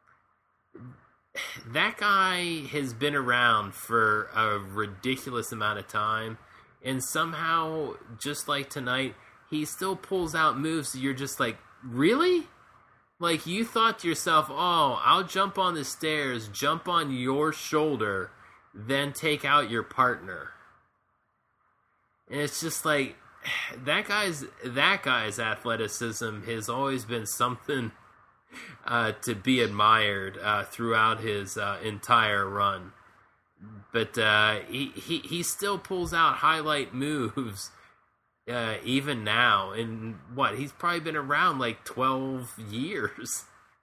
that guy has been around for a ridiculous amount of time, and somehow, just like tonight, he still pulls out moves that you're just like, really? Like, you thought to yourself, oh, I'll jump on the stairs, jump on your shoulder, then take out your partner. And it's just like, that guy's that guy's athleticism has always been something uh, to be admired uh, throughout his uh, entire run. But uh, he, he, he still pulls out highlight moves Uh, even now, and what, he's probably been around like twelve years.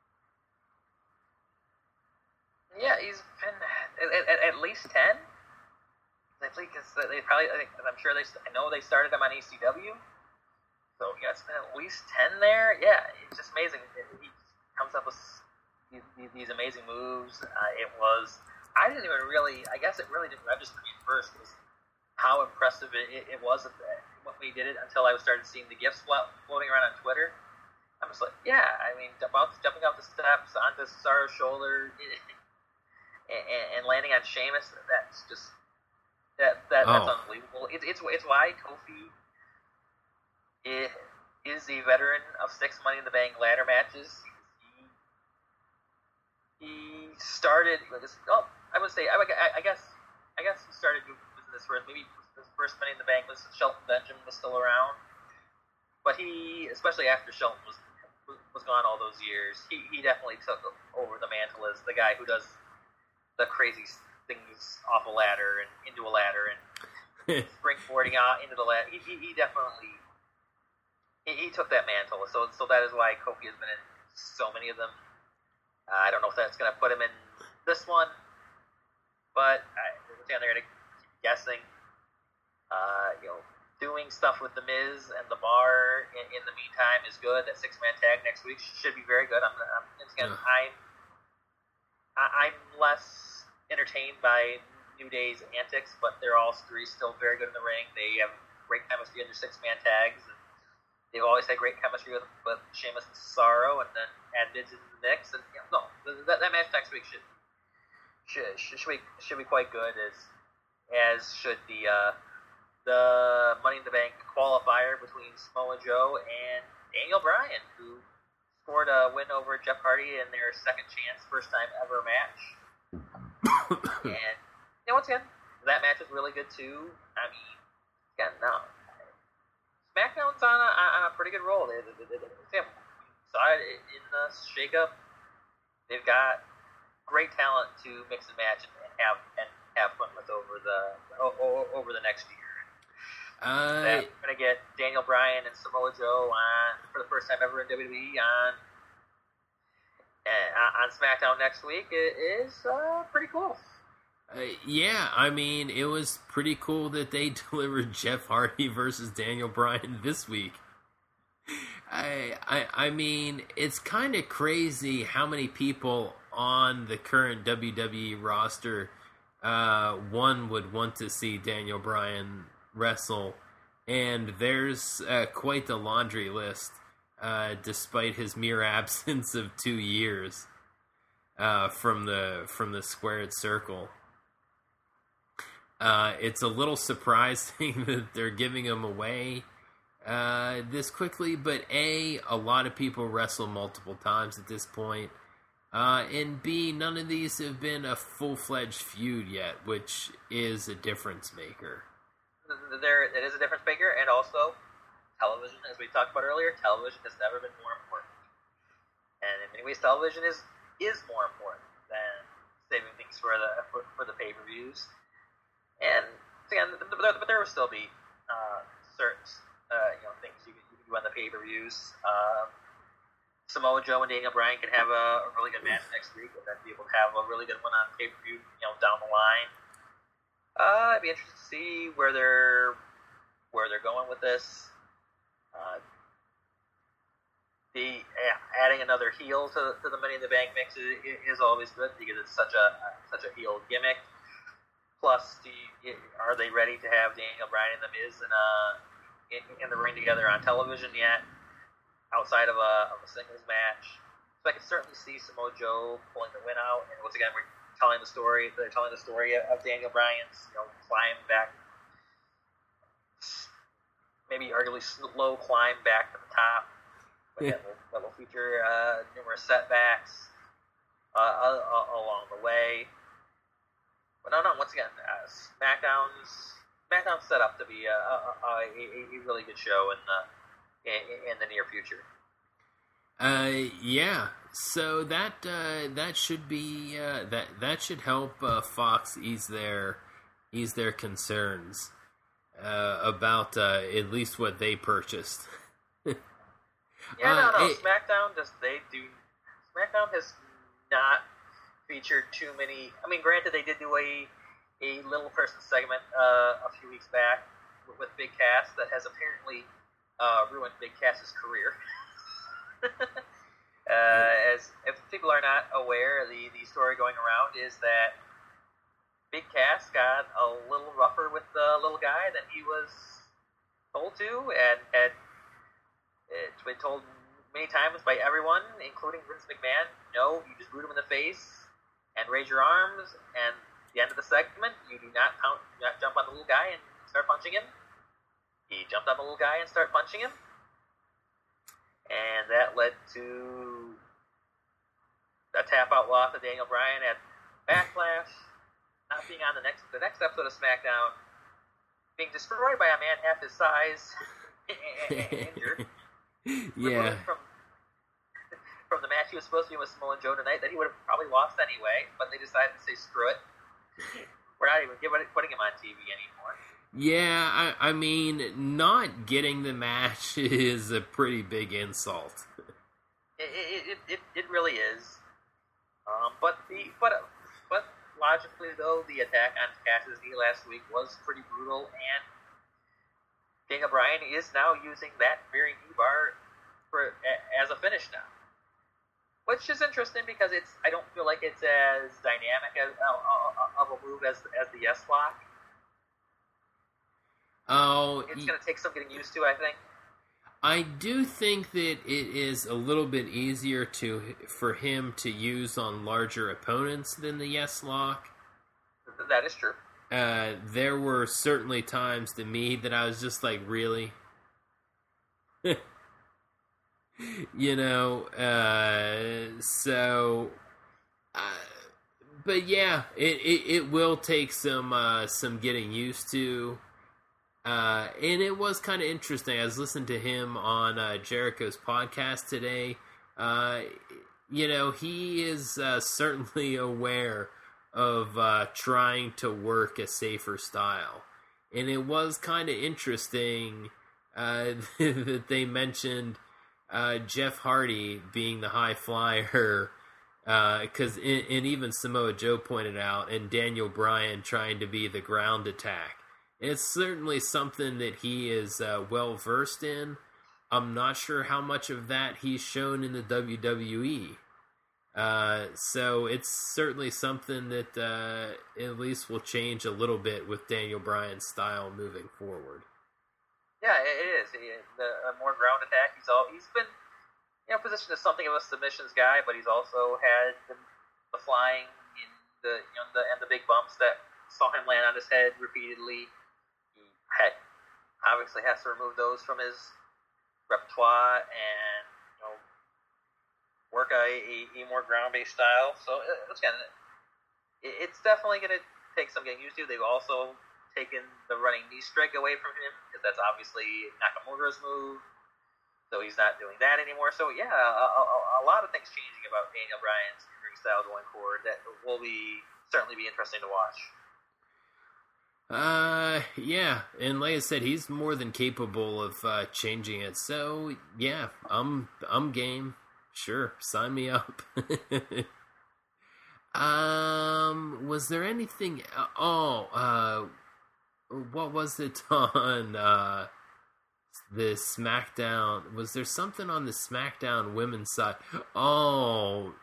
Yeah, he's been at, at, at least ten. I think they probably, I think, I'm sure they, I know they started him on E C W, so yeah, it's been at least ten there. Yeah, it's just amazing. He comes up with these, these amazing moves. Uh, it was, I didn't even really, I guess it really didn't register me at first, was how impressive it, it, it was at the, when we did it, until I started seeing the gifs floating around on Twitter. I'm just like, yeah, I mean, jumping off the steps onto Cesaro's shoulder and, and landing on Sheamus, that's just, that, that that's oh. unbelievable. It, it's it's why Kofi is, is the veteran of six Money in the Bank ladder matches. He, he started, oh, I would say, I, I guess, I guess he started this first, maybe his first Money in the Bank was Shelton Benjamin was still around, but he, especially after Shelton was was gone all those years, he, he definitely took over the mantle as the guy who does the crazy things off a ladder and into a ladder and springboarding out into the ladder. He, he, he definitely he, he took that mantle, so so that is why Kofi has been in so many of them. Uh, I don't know if that's going to put him in this one, but I, they're going to guessing, uh, you know, doing stuff with the Miz and the Bar in, in the meantime is good. That six man tag next week should be very good. I'm, I'm, again, yeah. I'm, I'm less entertained by New Day's antics, but they're all three still very good in the ring. They have great chemistry in their six man tags, and they've always had great chemistry with, with Sheamus and Cesaro, and then add Miz into the mix. And you know, no, that, that match next week should should should, should be should be quite good. As as should the uh, the Money in the Bank qualifier between Samoa Joe and Daniel Bryan, who scored a win over Jeff Hardy in their second chance, first time ever match. And you know, once again, that match was really good too. I mean, again, no, SmackDown's on a, on a pretty good roll. They, they, they, they saw it in the shakeup. They've got great talent to mix and match and have and have fun with over the over the next year. Uh, We're gonna get Daniel Bryan and Samoa Joe on for the first time ever in W W E on uh, on SmackDown next week. It is uh, pretty cool. Uh, yeah, I mean, it was pretty cool that they delivered Jeff Hardy versus Daniel Bryan this week. I I, I mean, it's kind of crazy how many people on the current W W E roster uh, one would want to see Daniel Bryan wrestle, and there's uh, quite the laundry list, uh, despite his mere absence of two years uh, from the from the squared circle. Uh, it's a little surprising that they're giving him away uh, this quickly, but A, a lot of people wrestle multiple times at this point. Uh, and B, none of these have been a full-fledged feud yet, which is a difference maker. There, it is a difference maker, and also television, as we talked about earlier, television has never been more important. And in many ways, television is is more important than saving things for the for, for the pay-per-views. And again, but there, but there will still be uh, certain uh, you know things you can, you can do on the pay-per-views. Uh, Samoa Joe and Daniel Bryan can have a, a really good match next week, and then be able to have a really good one on pay-per-view, you know, down the line. Uh, I'd be interested to see where they're where they're going with this. Uh, the yeah, adding another heel to, to the Money in the Bank mix is, is always good because it's such a such a heel gimmick. Plus, do you, are they ready to have Daniel Bryan and The Miz in, uh, in, in the ring together on television yet? Outside of a, of a singles match. So I can certainly see Samoa Joe pulling the win out. And once again, we're telling the story, they're telling the story of Daniel Bryan's, you know, climb back, maybe arguably slow climb back to the top. But yeah, that will feature uh, numerous setbacks uh, uh, along the way. But no, no. Once again, uh, SmackDown's SmackDown's set up to be a, a, a, a really good show in the in, in the near future. Uh, yeah. So that uh, that should be uh, that that should help uh, Fox ease their ease their concerns uh, about uh, at least what they purchased. yeah, no, no. Uh, it, SmackDown does they do. SmackDown has not featured too many. I mean, granted, they did do a a little person segment uh, a few weeks back with, with Big Cass that has apparently uh, ruined Big Cass's career. uh, as if people are not aware, the the story going around is that Big Cass got a little rougher with the little guy than he was told to, and had it's been told many times by everyone, including Vince McMahon, no, you just boot him in the face and raise your arms, and at the end of the segment, you do not, pound, do not jump on the little guy and start punching him. He jumped on the little guy and started punching him, and that led to a tap out loss of Daniel Bryan at Backlash, not being on the next the next episode of SmackDown, being destroyed by a man half his size, and injured. Yeah. From, from the match he was supposed to be with Samoa Joe tonight that he would have probably lost anyway, but they decided to say, screw it. We're not even giving, putting him on T V anymore. Yeah, I, I mean, not getting the match is a pretty big insult. It it, it, it, it really is. Um, but the but but logically though, the attack on Cass's knee last week was pretty brutal, and Daniel Bryan is now using that very knee bar for as a finish now, which is interesting because it's I don't feel like it's as dynamic as, uh, of a move as as the S lock. Oh, it's going to take some getting used to, I think. I do think that it is a little bit easier to for him to use on larger opponents than the yes lock. That is true. Uh, there were certainly times to me that I was just like, really? you know, uh, so, uh, but yeah, it, it, it will take some, uh, some getting used to, uh, and it was kind of interesting. I was listening to him on, uh, Jericho's podcast today. Uh, you know, he is, uh, certainly aware of uh, trying to work a safer style. And it was kind of interesting uh, that they mentioned uh, Jeff Hardy being the high flyer, because uh, and even Samoa Joe pointed out, and Daniel Bryan trying to be the ground attack. And it's certainly something that he is uh, well versed in. I'm not sure how much of that he's shown in the W W E. Uh, so it's certainly something that uh, at least will change a little bit with Daniel Bryan's style moving forward. Yeah, it is. He, the a more ground attack. He's all he's been, you know, positioned as something of a submissions guy, but he's also had the, the flying in the you know the and the big bumps that saw him land on his head repeatedly. He had obviously has to remove those from his repertoire and you know. work a, a, a more ground-based style. So, again, it's definitely going to take some getting used to. They've also taken the running knee strike away from him, because that's obviously Nakamura's move. So he's not doing that anymore. So, yeah, a, a, a lot of things changing about Daniel Bryan's ring style going forward that will be certainly be interesting to watch. Uh, yeah, and like I said, he's more than capable of uh, changing it. So, yeah, I'm I'm game. Sure, sign me up. um, was there anything? Oh, uh, what was it on uh, the SmackDown? Was there something on the SmackDown women's side? Oh,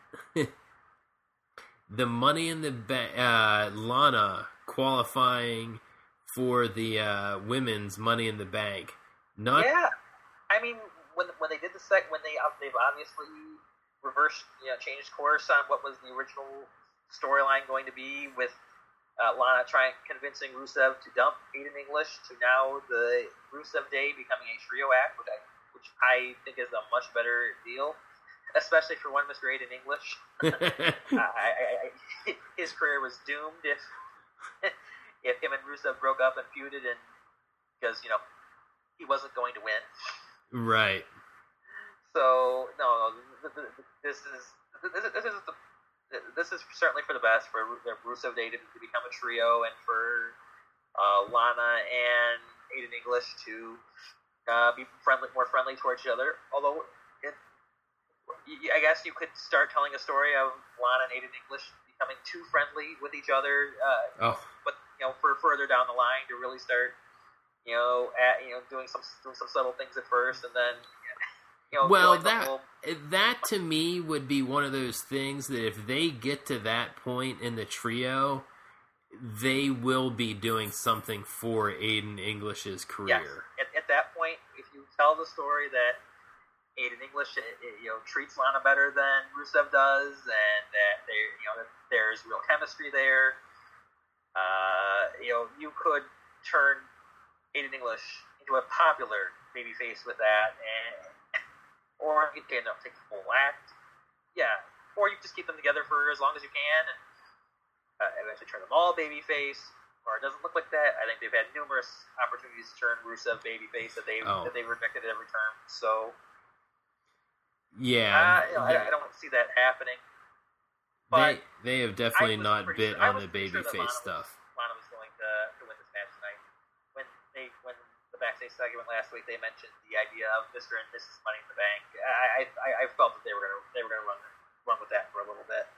the Money in the Bank. Uh, Lana qualifying for the uh, women's Money in the Bank. Not. Yeah, I mean. When, when they did the sec, when they they've obviously reversed, you know, changed course on what was the original storyline going to be, with uh, Lana trying convincing Rusev to dump Aiden English, to now the Rusev Day becoming a trio act, which I which I think is a much better deal, especially for one Mister Aiden English. I, I, I, his career was doomed if if him and Rusev broke up and feuded, and because you know he wasn't going to win. Right. So no, this is this is this is the, this is certainly for the best for Rusev Day to become a trio, and for uh, Lana and Aiden English to uh, be friendly, more friendly towards each other. Although, it, I guess you could start telling a story of Lana and Aiden English becoming too friendly with each other. Uh, oh. But you know, for further down the line to really start, you know, at, you know, doing some doing some subtle things at first, and then. You know, well, like that whole... that to me would be one of those things that if they get to that point in the trio, they will be doing something for Aiden English's career. Yes. At, at that point, if you tell the story that Aiden English, it, it, you know, treats Lana better than Rusev does, and that they, you know, that there's real chemistry there, uh, you know, you could turn Aiden English into a popular babyface with that, and. Or you can take the full act, yeah. Or you just keep them together for as long as you can, and uh, eventually turn them all babyface. Or it doesn't look like that. I think they've had numerous opportunities to turn Rusev babyface that they oh. that they've rejected at every turn. So yeah, uh, you know, I, I don't see that happening. But they they have definitely not bit sure, on the babyface sure stuff. Lana was going to, to win this match tonight. When they when. backstage segment last week, they mentioned the idea of Mister and Missus Money in the Bank. I I, I felt that they were gonna they were gonna run run with that for a little bit.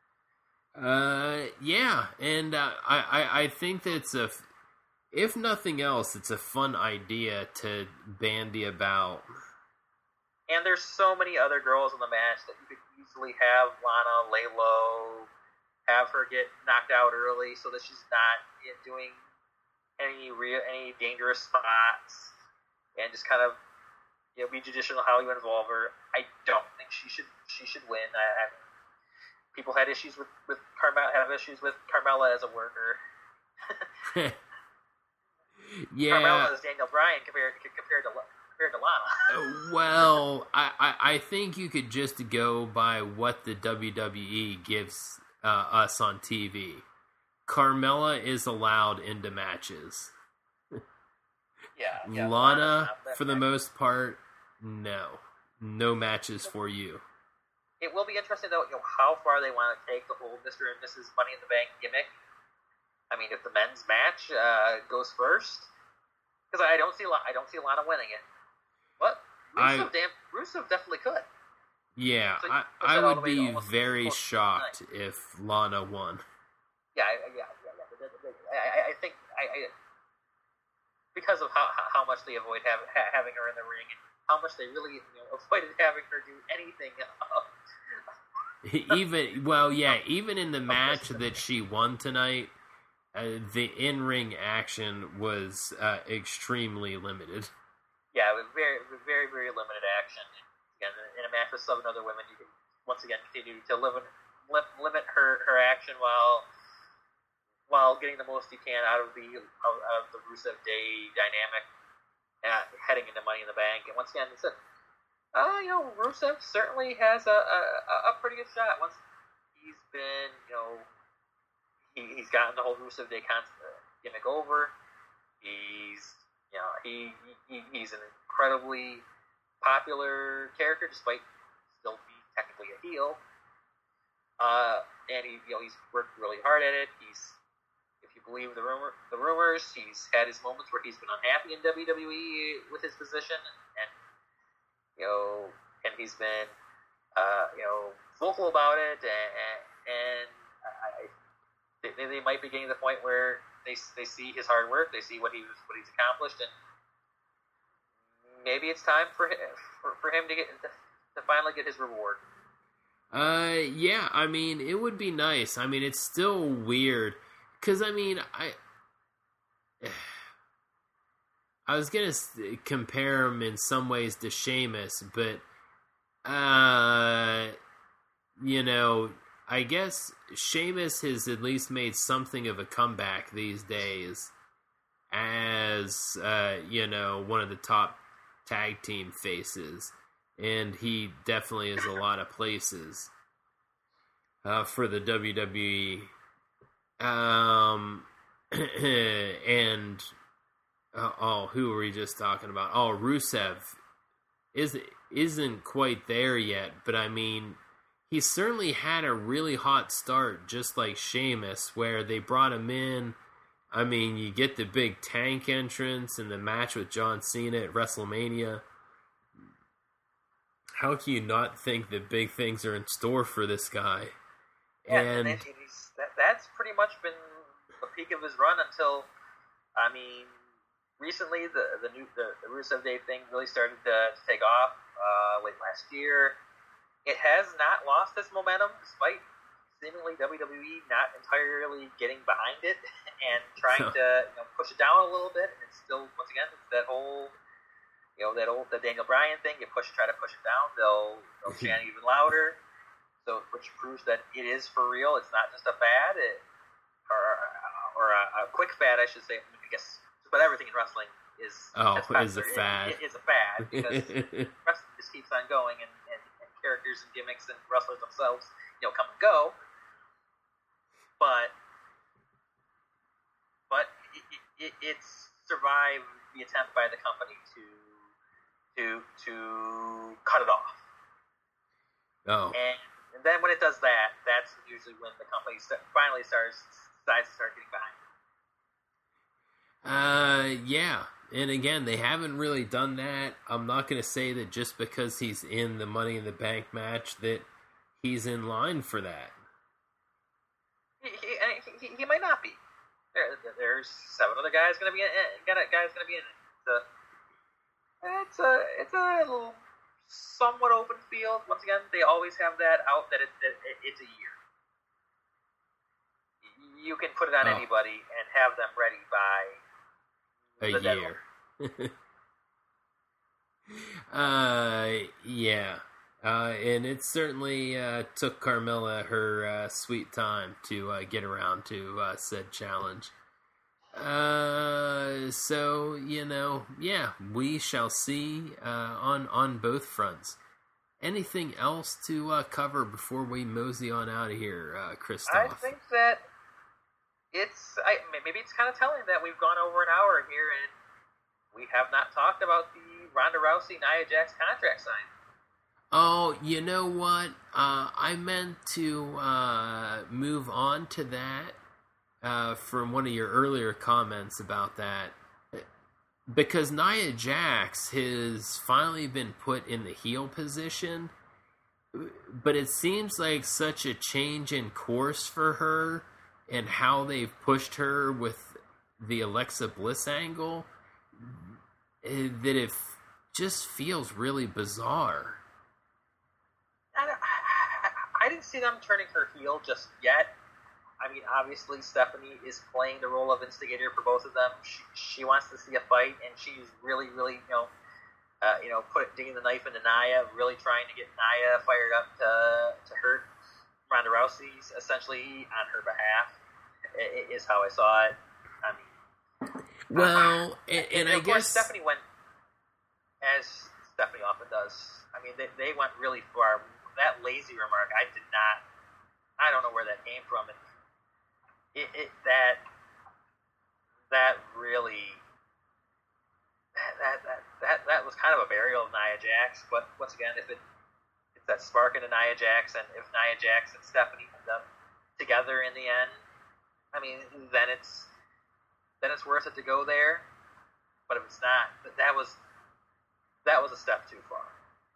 Uh, yeah, and uh, I, I I think that's a, if nothing else, it's a fun idea to bandy about. And there's so many other girls in the match that you could easily have Lana lay low, have her get knocked out early so that she's not doing. Any real, any dangerous spots, and just kind of, you know, be judicious on how you involve her. I don't think she should she should win. I, I, people had issues with with Carmella, have issues with Carmella as a worker. Yeah, Carmella is Daniel Bryan compared compared to compared to Lana. Well, I, I I think you could just go by what the W W E gives uh, us on T V. Carmella is allowed into matches. Yeah, yeah. Lana, for the most part, no. No matches for you. It will be interesting, though, you know, how far they want to take the whole Mister and Missus Money in the Bank gimmick. I mean, if the men's match uh, goes first, because I don't see I don't see Lana winning it. But Rusev, I, damn, Rusev definitely could. Yeah, so I, I would be very shocked if Lana won. Yeah, yeah, yeah, yeah. I, I think I, I because of how how much they avoid have, having her in the ring, and how much they really you know, avoided having her do anything. Even well, yeah, even in the match that she won tonight, uh, the in-ring action was uh, extremely limited. Yeah, it was very, very, very limited action. Again, in a match with seven other women, you can once again continue to limit limit her, her action while. While getting the most you can out of the out, out of the Rusev Day dynamic, uh, heading into Money in the Bank, and once again, it's a, uh, you know, Rusev certainly has a, a, a pretty good shot. Once he's been, you know, he, he's gotten the whole Rusev Day concept gimmick over. He's, you know, he, he he's an incredibly popular character, despite still being technically a heel. Uh, and he, you know, he's worked really hard at it. He's If you believe the rumor, the rumors, he's had his moments where he's been unhappy in W W E with his position, and you know, and he's been, uh, you know, vocal about it, and, and I, they, they might be getting to the point where they they see his hard work, they see what he's what he's accomplished, and maybe it's time for him, for, for him to get to finally get his reward. Uh, yeah, I mean, it would be nice. I mean, it's still weird. Because, I mean, I I was going to compare him in some ways to Sheamus, but, uh, you know, I guess Sheamus has at least made something of a comeback these days as, uh, you know, one of the top tag team faces, and he definitely is a lot of places uh, for the W W E. Um, and uh, oh, who were we just talking about? Oh, Rusev is isn't quite there yet, but I mean, he certainly had a really hot start, just like Sheamus, where they brought him in. I mean, you get the big tank entrance and the match with John Cena at WrestleMania. How can you not think that big things are in store for this guy? Yeah, and, and he's, that, that's pretty much been the peak of his run until, I mean, recently the the new the, the Rusev Day thing really started to, to take off uh, late last year. It has not lost its momentum, despite seemingly W W E not entirely getting behind it and trying to you know, push it down a little bit. And it's still, once again, it's that whole, you know, that old the Daniel Bryan thing. You push, try to push it down, they'll they'll chant even louder. So, which proves that it is for real. It's not just a fad, it, or or a, a quick fad, I should say. I guess, but everything in wrestling is oh, is a fad. It, it is a fad because wrestling just keeps on going, and, and, and characters and gimmicks and wrestlers themselves, you know, come and go. But but it, it, it's survived the attempt by the company to to to cut it off. Oh. And, and then when it does that, that's usually when the company st- finally starts decides to start getting behind. Uh, yeah. And again, they haven't really done that. I'm not going to say that just because he's in the Money in the Bank match that he's in line for that. He, he, he, he might not be. There, there's seven other guys going to be in it. Guys going to be in it. So it's a it's a little somewhat open field. Once again, they always have that out that, it, that it, it's a year. You can put it on oh. anybody and have them ready by a year. uh, yeah. Uh, and it certainly uh, took Carmella her uh, sweet time to uh, get around to uh, said challenge. Uh, so, you know, yeah, we shall see uh, on, on both fronts. Anything else to uh, cover before we mosey on out of here, uh, Christoph? I think that it's, I, maybe it's kind of telling that we've gone over an hour here and we have not talked about the Ronda Rousey Nia Jax contract sign. Oh, you know what? Uh, I meant to uh, move on to that uh, from one of your earlier comments about that. Because Nia Jax has finally been put in the heel position, but it seems like such a change in course for her and how they've pushed her with the Alexa Bliss angle that it just feels really bizarre. I, I didn't see them turning her heel just yet. I mean, obviously, Stephanie is playing the role of instigator for both of them. She, she wants to see a fight, and she's really, really, you know, uh, you know, put digging the knife into Nia, really trying to get Nia fired up to to hurt Ronda Rousey, essentially on her behalf. It, it is how I saw it. I mean, well, uh, and, and, and I of course guess Stephanie went as Stephanie often does. I mean, they they went really far. That lazy remark, I did not. I don't know where that came from. And It, it that that really that, that that that that was kind of a burial of Nia Jax. But once again, if it it's that spark into Nia Jax, and if Nia Jax and Stephanie end up together in the end, I mean, then it's then it's worth it to go there. But if it's not, that was that was a step too far.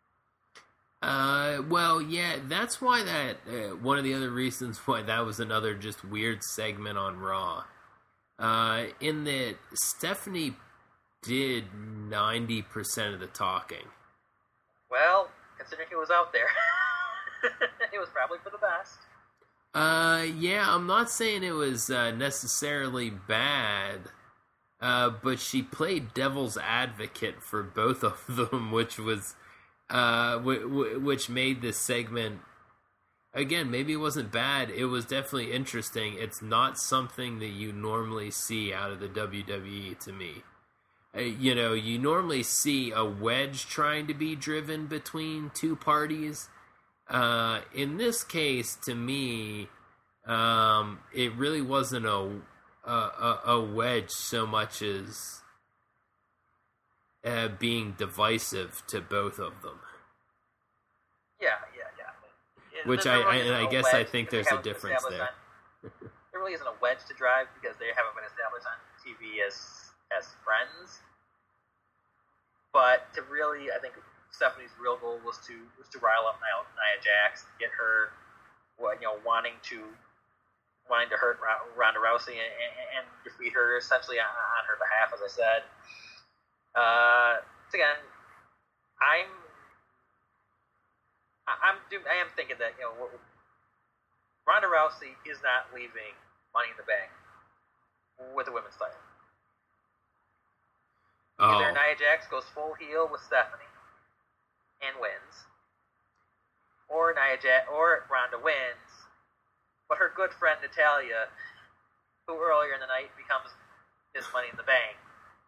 Uh, well, yeah, that's why that, uh, one of the other reasons why that was another just weird segment on Raw. Uh, in that Stephanie did ninety percent of the talking. Well, considering it was out there, it was probably for the best. Uh, yeah, I'm not saying it was, uh, necessarily bad, uh, but she played devil's advocate for both of them, which was... Uh, w- w- which made this segment, again, maybe it wasn't bad, it was definitely interesting. It's not something that you normally see out of the W W E to me. uh, you know, you normally see a wedge trying to be driven between two parties. Uh, in this case, to me, um, it really wasn't a, a, a wedge so much as uh, being divisive to both of them. Yeah, yeah, yeah. Which there I, really I and I isn't a guess wedge I think because there's they a haven't been difference established there. on- there really isn't a wedge to drive because they haven't been established on T V as as friends. But to really, I think Stephanie's real goal was to was to rile up Nia, Nia Jax, get her, you know, wanting to wanting to hurt Ronda Rousey and, and defeat her essentially on, on her behalf, as I said. Uh, so again, I'm I'm I am thinking that, you know, Ronda Rousey is not leaving Money in the Bank with a women's title. Oh. Either Nia Jax goes full heel with Stephanie and wins, or Nia Jax or Ronda wins, but her good friend Natalya, who earlier in the night becomes Miss Money in the Bank,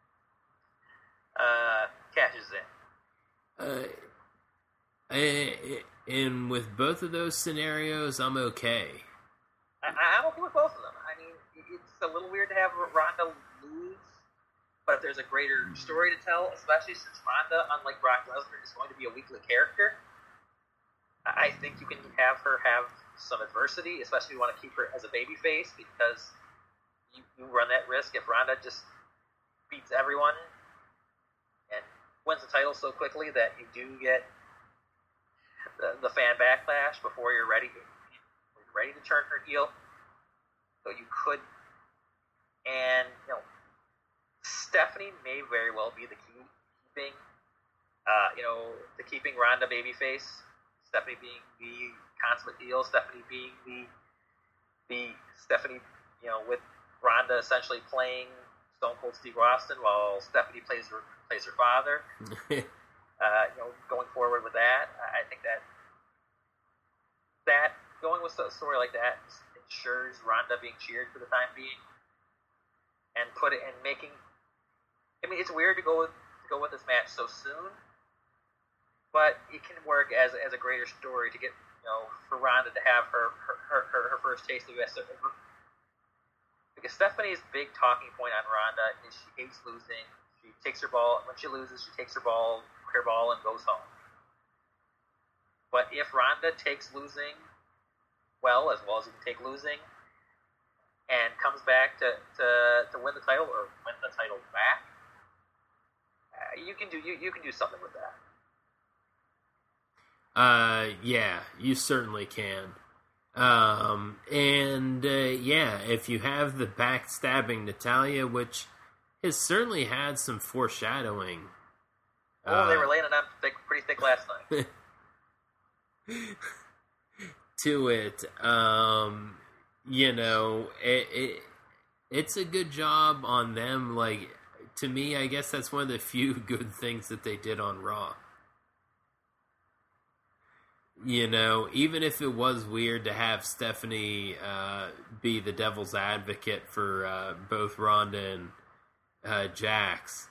uh, cashes in. Uh, I, and with both of those scenarios, I'm okay. I, I'm okay with both of them. I mean, it's a little weird to have Ronda lose, but if there's a greater story to tell, especially since Ronda, unlike Brock Lesnar, is going to be a weekly character, I think you can have her have some adversity, especially if you want to keep her as a babyface, because you, you run that risk if Ronda just beats everyone and wins the title so quickly that you do get the, the fan backlash before you're ready you're ready to turn her heel. So you could, and you know, Stephanie may very well be the key keeping, uh, you know, the keeping Ronda babyface. Stephanie being the consummate heel. Stephanie being the the Stephanie, you know, with Ronda essentially playing Stone Cold Steve Austin while Stephanie plays her plays her father. uh, you know, going forward with that, I think that that going with a story like that ensures Ronda being cheered for the time being, and put it and making. I mean, it's weird to go with, to go with this match so soon, but it can work as as a greater story to get, you know, for Ronda to have her her, her, her first taste of U S. Because Stephanie's big talking point on Ronda is she hates losing. She takes her ball when she loses. She takes her ball, her ball, and goes home. But if Ronda takes losing well, as well as you can take losing, and comes back to, to, to win the title or win the title back, uh, you can do you, you can do something with that. Uh, yeah, you certainly can. Um, and, uh, yeah, if you have the backstabbing Natalya, which has certainly had some foreshadowing. Oh, uh, they were laying it on thick, pretty thick last night. to it, um, you know, it, it it's a good job on them. Like, to me, I guess that's one of the few good things that they did on Raw. You know, even if it was weird to have Stephanie uh, be the devil's advocate for uh, both Ronda and uh, Jax,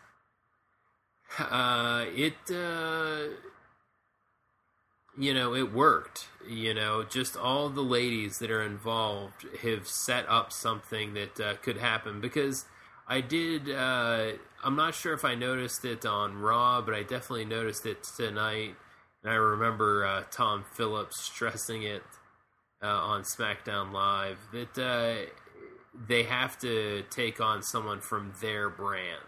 uh, it, uh, you know, it worked. You know, just all the ladies that are involved have set up something that uh, could happen. Because I did, uh, I'm not sure if I noticed it on Raw, but I definitely noticed it tonight. And I remember uh, Tom Phillips stressing it uh, on SmackDown Live that uh, they have to take on someone from their brand.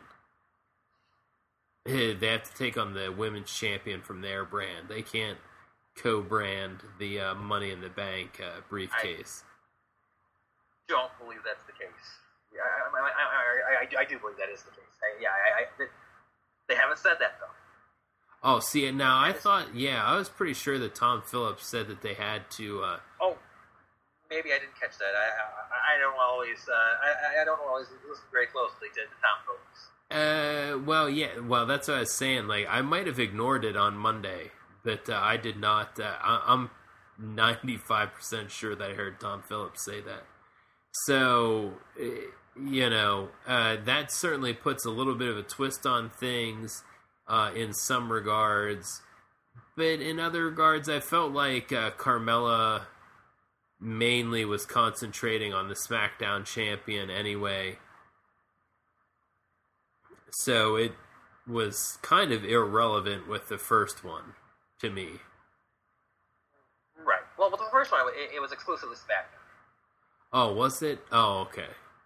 They have to take on the women's champion from their brand. They can't co-brand the uh, Money in the Bank uh, briefcase. I don't believe that's the case. Yeah, I, I, I, I, I do believe that is the case. I, yeah, I, I, they haven't said that, though. Oh, see, now I thought, yeah, I was pretty sure that Tom Phillips said that they had to. Uh, oh, maybe I didn't catch that. I I, I don't always uh, I I don't always listen very closely to Tom Phillips. Uh, well, yeah, well, that's what I was saying. Like, I might have ignored it on Monday, but uh, I did not. Uh, I, I'm ninety-five percent sure that I heard Tom Phillips say that. So, you know, uh, that certainly puts a little bit of a twist on things uh, in some regards. But in other regards, I felt like uh, Carmella mainly was concentrating on the SmackDown champion anyway. So it was kind of irrelevant with the first one, to me. Right. Well, with the first one, it, it was exclusively SmackDown. Oh, was it? Oh, okay.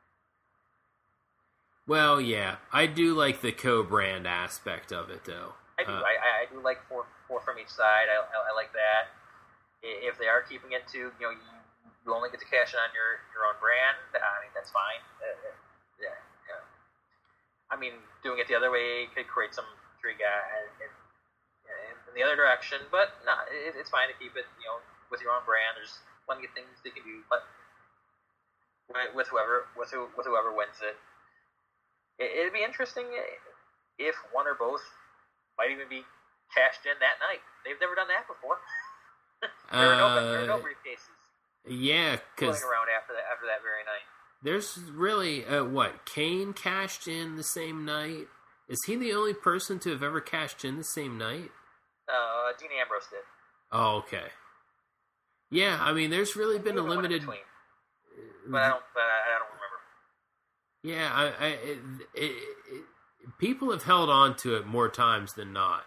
Well, yeah. I do like the co-brand aspect of it, though. I do. Uh, I, I do like four, four from each side. I, I, I like that. If they are keeping it to, you know, you, you only get to cash in on your, your own brand, I mean, that's fine. Uh, yeah, yeah. I mean, doing it the other way could create some intrigue in, in, in the other direction, but no, it, it's fine to keep it, you know, with your own brand. There's plenty of things they can do, but with whoever with who, with whoever wins it, it, it'd be interesting if one or both might even be cashed in that night. They've never done that before. there, are no, uh, there are no briefcases. Yeah, because going around after that after that very night. There's really, uh, what, Kane cashed in the same night? Is he the only person to have ever cashed in the same night? Uh, Dean Ambrose did. Oh, okay. Yeah, I mean, there's really been a limited... But I don't, but I don't remember. Yeah, I, I it, it, it, people have held on to it more times than not.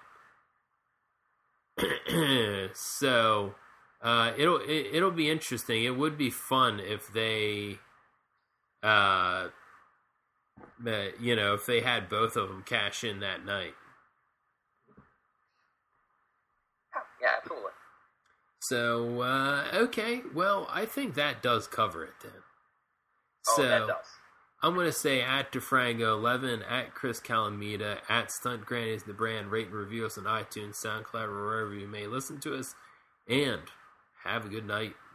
so, uh, it'll it, it'll be interesting. It would be fun if they... Uh, but, you know, if they had both of them cash in that night. Yeah, absolutely. So, uh, okay. Well, I think that does cover it then. Oh, so, that does. I'm going to say at DeFrango eleven, at Chris Calamita, at Stunt Grannies the brand. Rate and review us on iTunes, SoundCloud, or wherever you may listen to us. And have a good night.